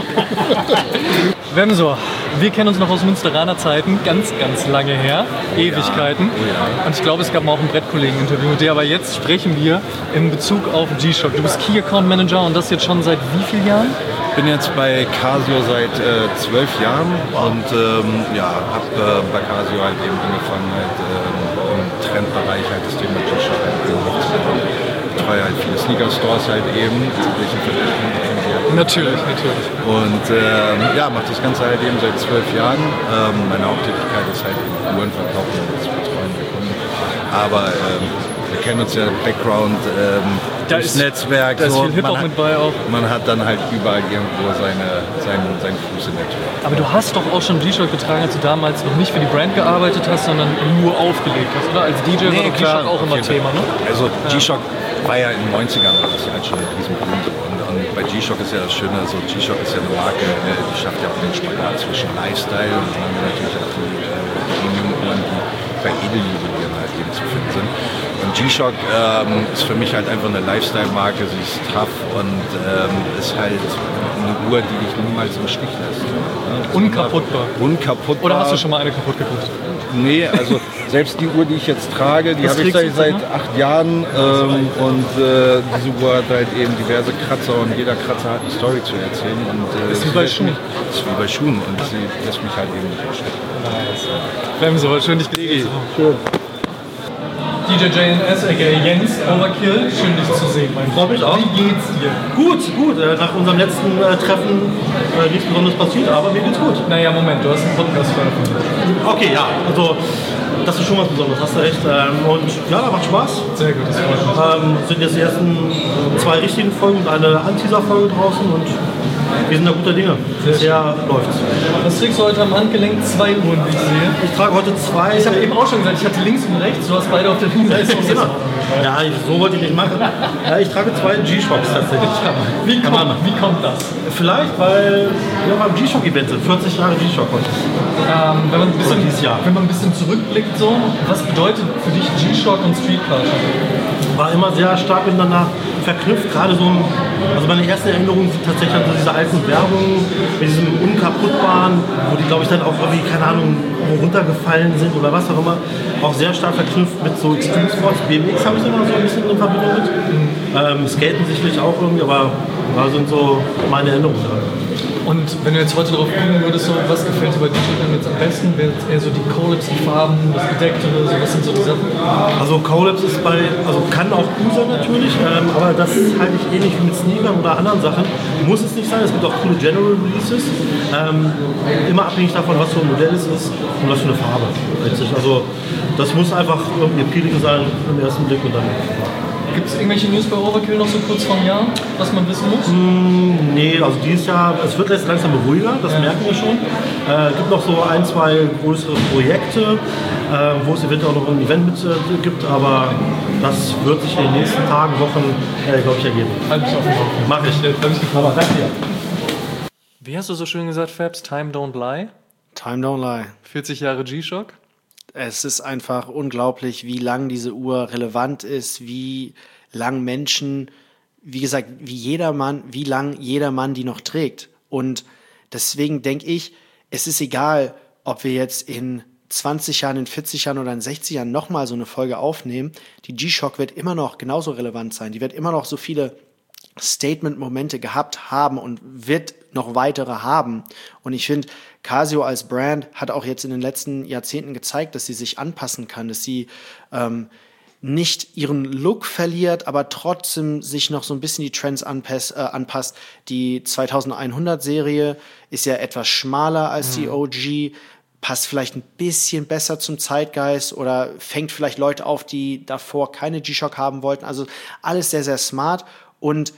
Wemsor, wir kennen uns noch aus Münsteraner Zeiten, ganz, ganz lange her, Ewigkeiten. Und ich glaube, es gab mal auch ein Brettkollegen-Interview mit dir, aber jetzt sprechen wir in Bezug auf G-Shock. Du bist Key Account Manager und das jetzt schon seit wie vielen Jahren? Ich bin jetzt bei Casio seit äh, zwölf Jahren und ähm, ja, habe äh, bei Casio halt eben angefangen, halt, ähm, im Trendbereich halt das Thema G-Shock halt aufzubauen. Ich betreue halt viele Sneaker-Stores halt eben, welche verschiedene Natürlich, natürlich. und ähm, ja, mache das Ganze halt eben seit zwölf Jahren. Ähm, meine Haupttätigkeit ist halt eben Uhren verkaufen und das Betreuen der Kunden. Aber ähm, wir kennen uns ja Background, ähm, Da durchs ist- Netzwerk. da ist so. viel Hip-Hop Man hat- mit bei auch. Man hat dann halt überall irgendwo seine, seinen, seinen Fuß in der Tür. Aber du hast doch auch schon G-Shock getragen, als du damals noch nicht für die Brand gearbeitet hast, sondern nur aufgelegt hast, oder? Als D J war doch G-Shock auch auf immer jeden Thema, Fall. ne? Also G-Shock war ja in den neunzigern war das ja halt schon ein Riesenboom. Und, und bei G-Shock ist ja das Schöne, so G-Shock ist ja eine Marke, äh, die schafft ja auch den Spagat zwischen Lifestyle und dann haben wir natürlich auch die äh, Premium-Uhren, die bei Edeljuwelieren halt eben zu finden sind. Und G-Shock ähm, ist für mich halt einfach eine Lifestyle-Marke, sie ist tough und ähm, ist halt eine Uhr, die dich niemals im Stich lässt. Ja, Unkaputtbar. Unkaputtbar. Oder hast du schon mal eine kaputt geguckt? Nee, also selbst die Uhr, die ich jetzt trage, die habe ich seit, seit acht Jahren ähm, und äh, diese Uhr hat halt eben diverse Kratzer und jeder Kratzer hat eine Story zu erzählen. Und, äh, ist wie bei Schuhen. Ist wie bei Schuhen und sie lässt mich halt eben nicht erschrecken. Bremse, aber schön dich gesehen zu haben. D J J N S, aka Jens, Overkill, schön dich zu sehen, mein Freut mich auch. Wie geht's dir? Gut, gut. Äh, Nach unserem letzten äh, Treffen äh, nichts Besonderes passiert, aber mir geht's gut. Naja, Moment, du hast einen Podcast veröffentlicht. Okay, ja, also das ist schon was Besonderes, hast du recht. Ähm, und ja, da macht Spaß. Sehr gut, das freut mich. Ähm, sind jetzt die ersten zwei richtigen Folgen und eine Anteaser-Folge draußen und wir sind da guter Dinge. Bisher läuft's. Was trägst du heute am Handgelenk? Zwei Uhren, wie ich sehe. Ich trage heute zwei. Ich habe eben auch schon gesagt, ich hatte links und rechts, du hast beide auf der linken Seite. Ja, ich, so wollte ich nicht machen. Ja, ich trage zwei G-Shocks tatsächlich. Wie kommt, wie kommt das? Vielleicht, weil wir beim G-Shock-Event sind. vierzig Jahre G-Shock heute. Ähm, wenn, man ein bisschen, dieses Jahr. wenn man ein bisschen zurückblickt, so, was bedeutet für dich G-Shock und Street Culture? War immer sehr stark miteinander verknüpft. Gerade so, also meine ersten Erinnerungen sind tatsächlich an so diese alten Werbungen mit diesem unkaputtbaren, wo die, glaube ich, dann auch irgendwie, keine Ahnung, runtergefallen sind oder was auch immer. Auch sehr stark verknüpft mit so Extreme Sports. B M X habe ich sogar so ein bisschen in Verbindung mit. Ähm, Skaten sicherlich auch irgendwie, aber da sind so meine Erinnerungen da. Und wenn du jetzt heute drauf gucken würdest, so, was gefällt dir bei D J jetzt am besten? Wäre es eher so die Collabs, die Farben, das Gedecktere, so, was sind so die Sachen? Also Collabs ist bei, also kann auch cool sein natürlich, ähm, aber das halte ich ähnlich wie mit Sneakern oder anderen Sachen. Muss es nicht sein, es gibt auch coole General Releases. Ähm, immer abhängig davon, was für ein Modell es ist und was für eine Farbe. Letztlich. Also das muss einfach irgendwie appealing sein im ersten Blick und dann. Gibt es irgendwelche News bei Overkill noch so kurz vom Jahr, was man wissen muss? Mm, nee, also dieses Jahr, es wird jetzt langsam ruhiger, das ja. merken wir schon. Es äh, gibt noch so ein, zwei größere Projekte, äh, wo es eventuell auch noch ein Event mit äh, gibt, aber das wird sich in den nächsten Tagen, Wochen, äh, glaube ich, ergeben. Halt mich auf den Kopf. Mach ich. Jetzt hab ich gefragt. Danke dir. Wie hast du so schön gesagt, Fabs? Time don't lie? Time don't lie. vierzig Jahre G-Shock? Es ist einfach unglaublich, wie lang diese Uhr relevant ist, wie lang Menschen, wie gesagt, wie jeder Mann, wie lang jeder Mann die noch trägt. Und deswegen denke ich, es ist egal, ob wir jetzt in zwanzig Jahren, in vierzig Jahren oder in sechzig Jahren nochmal so eine Folge aufnehmen. Die G-Shock wird immer noch genauso relevant sein. Die wird immer noch so viele Statement-Momente gehabt haben und wird noch weitere haben. Und ich finde, Casio als Brand hat auch jetzt in den letzten Jahrzehnten gezeigt, dass sie sich anpassen kann, dass sie ähm, nicht ihren Look verliert, aber trotzdem sich noch so ein bisschen die Trends anpass, äh, anpasst. Die zweitausendeinhundert-Serie ist ja etwas schmaler als mhm. die O G, passt vielleicht ein bisschen besser zum Zeitgeist oder fängt vielleicht Leute auf, die davor keine G-Shock haben wollten. Also alles sehr, sehr smart. Und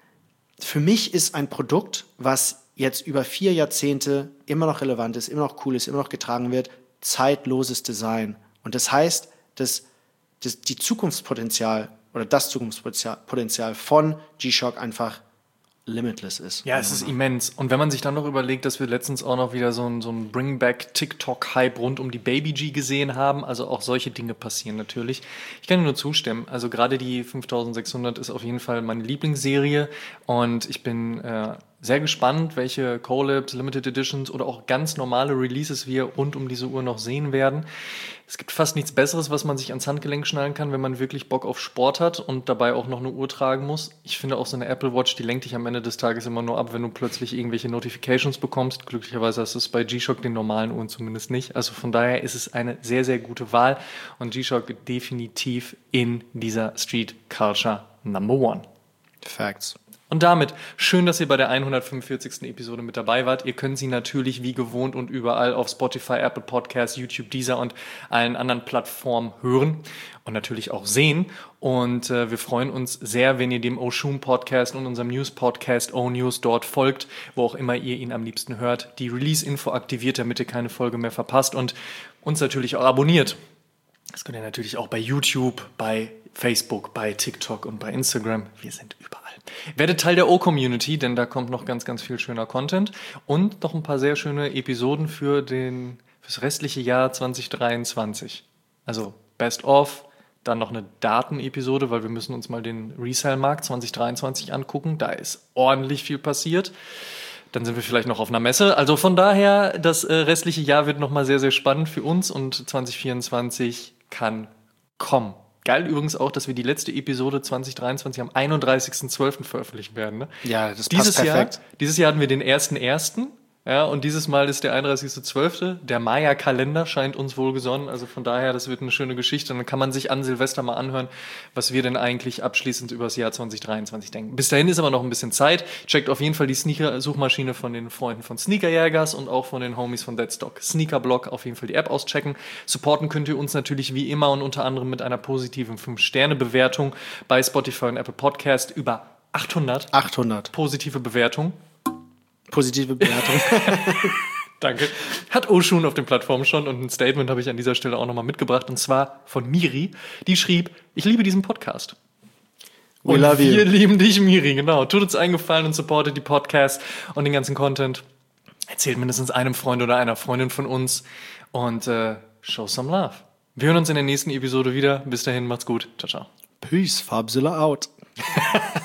für mich ist ein Produkt, was jetzt über vier Jahrzehnte immer noch relevant ist, immer noch cool ist, immer noch getragen wird, zeitloses Design. Und das heißt, dass, dass die Zukunftspotenzial oder das Zukunftspotenzial von G-Shock einfach limitless ist. Ja, es ist immens. Und wenn man sich dann noch überlegt, dass wir letztens auch noch wieder so ein, so ein Bring-Back-TikTok-Hype rund um die Baby-G gesehen haben, also auch solche Dinge passieren natürlich. Ich kann nur zustimmen. Also gerade die fünftausendsechshundert ist auf jeden Fall meine Lieblingsserie und ich bin äh, sehr gespannt, welche Collabs, Limited Editions oder auch ganz normale Releases wir rund um diese Uhr noch sehen werden. Es gibt fast nichts Besseres, was man sich ans Handgelenk schnallen kann, wenn man wirklich Bock auf Sport hat und dabei auch noch eine Uhr tragen muss. Ich finde auch so eine Apple Watch, die lenkt dich am Ende des Tages immer nur ab, wenn du plötzlich irgendwelche Notifications bekommst. Glücklicherweise hast du es bei G-Shock, den normalen Uhren zumindest nicht. Also von daher ist es eine sehr, sehr gute Wahl und G-Shock definitiv in dieser Street Culture Number One. Facts. Und damit, schön, dass ihr bei der hundertfünfundvierzigsten Episode mit dabei wart. Ihr könnt sie natürlich wie gewohnt und überall auf Spotify, Apple Podcasts, YouTube, Deezer und allen anderen Plattformen hören und natürlich auch sehen. Und äh, wir freuen uns sehr, wenn ihr dem Oshun Podcast und unserem News Podcast O-News dort folgt, wo auch immer ihr ihn am liebsten hört. Die Release-Info aktiviert, damit ihr keine Folge mehr verpasst und uns natürlich auch abonniert. Das könnt ihr natürlich auch bei YouTube, bei Facebook, bei TikTok und bei Instagram. Wir sind überall. Werdet Teil der O-Community, denn da kommt noch ganz, ganz viel schöner Content und noch ein paar sehr schöne Episoden für den, fürs restliche Jahr zwanzig dreiundzwanzig. Also Best of, dann noch eine Daten-Episode, weil wir müssen uns mal den Resale-Markt zwanzig dreiundzwanzig angucken. Da ist ordentlich viel passiert. Dann sind wir vielleicht noch auf einer Messe. Also von daher, das äh, restliche Jahr wird nochmal sehr, sehr spannend für uns und zwanzig vierundzwanzig kann kommen. Geil übrigens auch, dass wir die letzte Episode zwanzig dreiundzwanzig am einunddreißigsten zwölften veröffentlichen werden. Ne? Ja, das passt dieses perfekt. Jahr, dieses Jahr hatten wir den ersten ersten Ja, und dieses Mal ist der einunddreißigsten zwölfte Der Maya-Kalender scheint uns wohlgesonnen. Also von daher, das wird eine schöne Geschichte. Und dann kann man sich an Silvester mal anhören, was wir denn eigentlich abschließend über das Jahr zwanzig dreiundzwanzig denken. Bis dahin ist aber noch ein bisschen Zeit. Checkt auf jeden Fall die Sneaker-Suchmaschine von den Freunden von Sneakerjägers und auch von den Homies von Deadstock. Sneakerblog, auf jeden Fall die App auschecken. Supporten könnt ihr uns natürlich wie immer und unter anderem mit einer positiven fünf Sterne Bewertung bei Spotify und Apple Podcast. Über achthundert achthundert positive Bewertungen. Positive Bewertung. Danke. Hat Oshun auf den Plattformen schon und ein Statement habe ich an dieser Stelle auch nochmal mitgebracht und zwar von Miri. Die schrieb, ich liebe diesen Podcast. We und love you. wir lieben dich, Miri, genau. Tut uns einen Gefallen und supportet die Podcast und den ganzen Content. Erzählt mindestens einem Freund oder einer Freundin von uns und äh, show some love. Wir hören uns in der nächsten Episode wieder. Bis dahin, macht's gut. Ciao, ciao. Peace, Farbzilla out.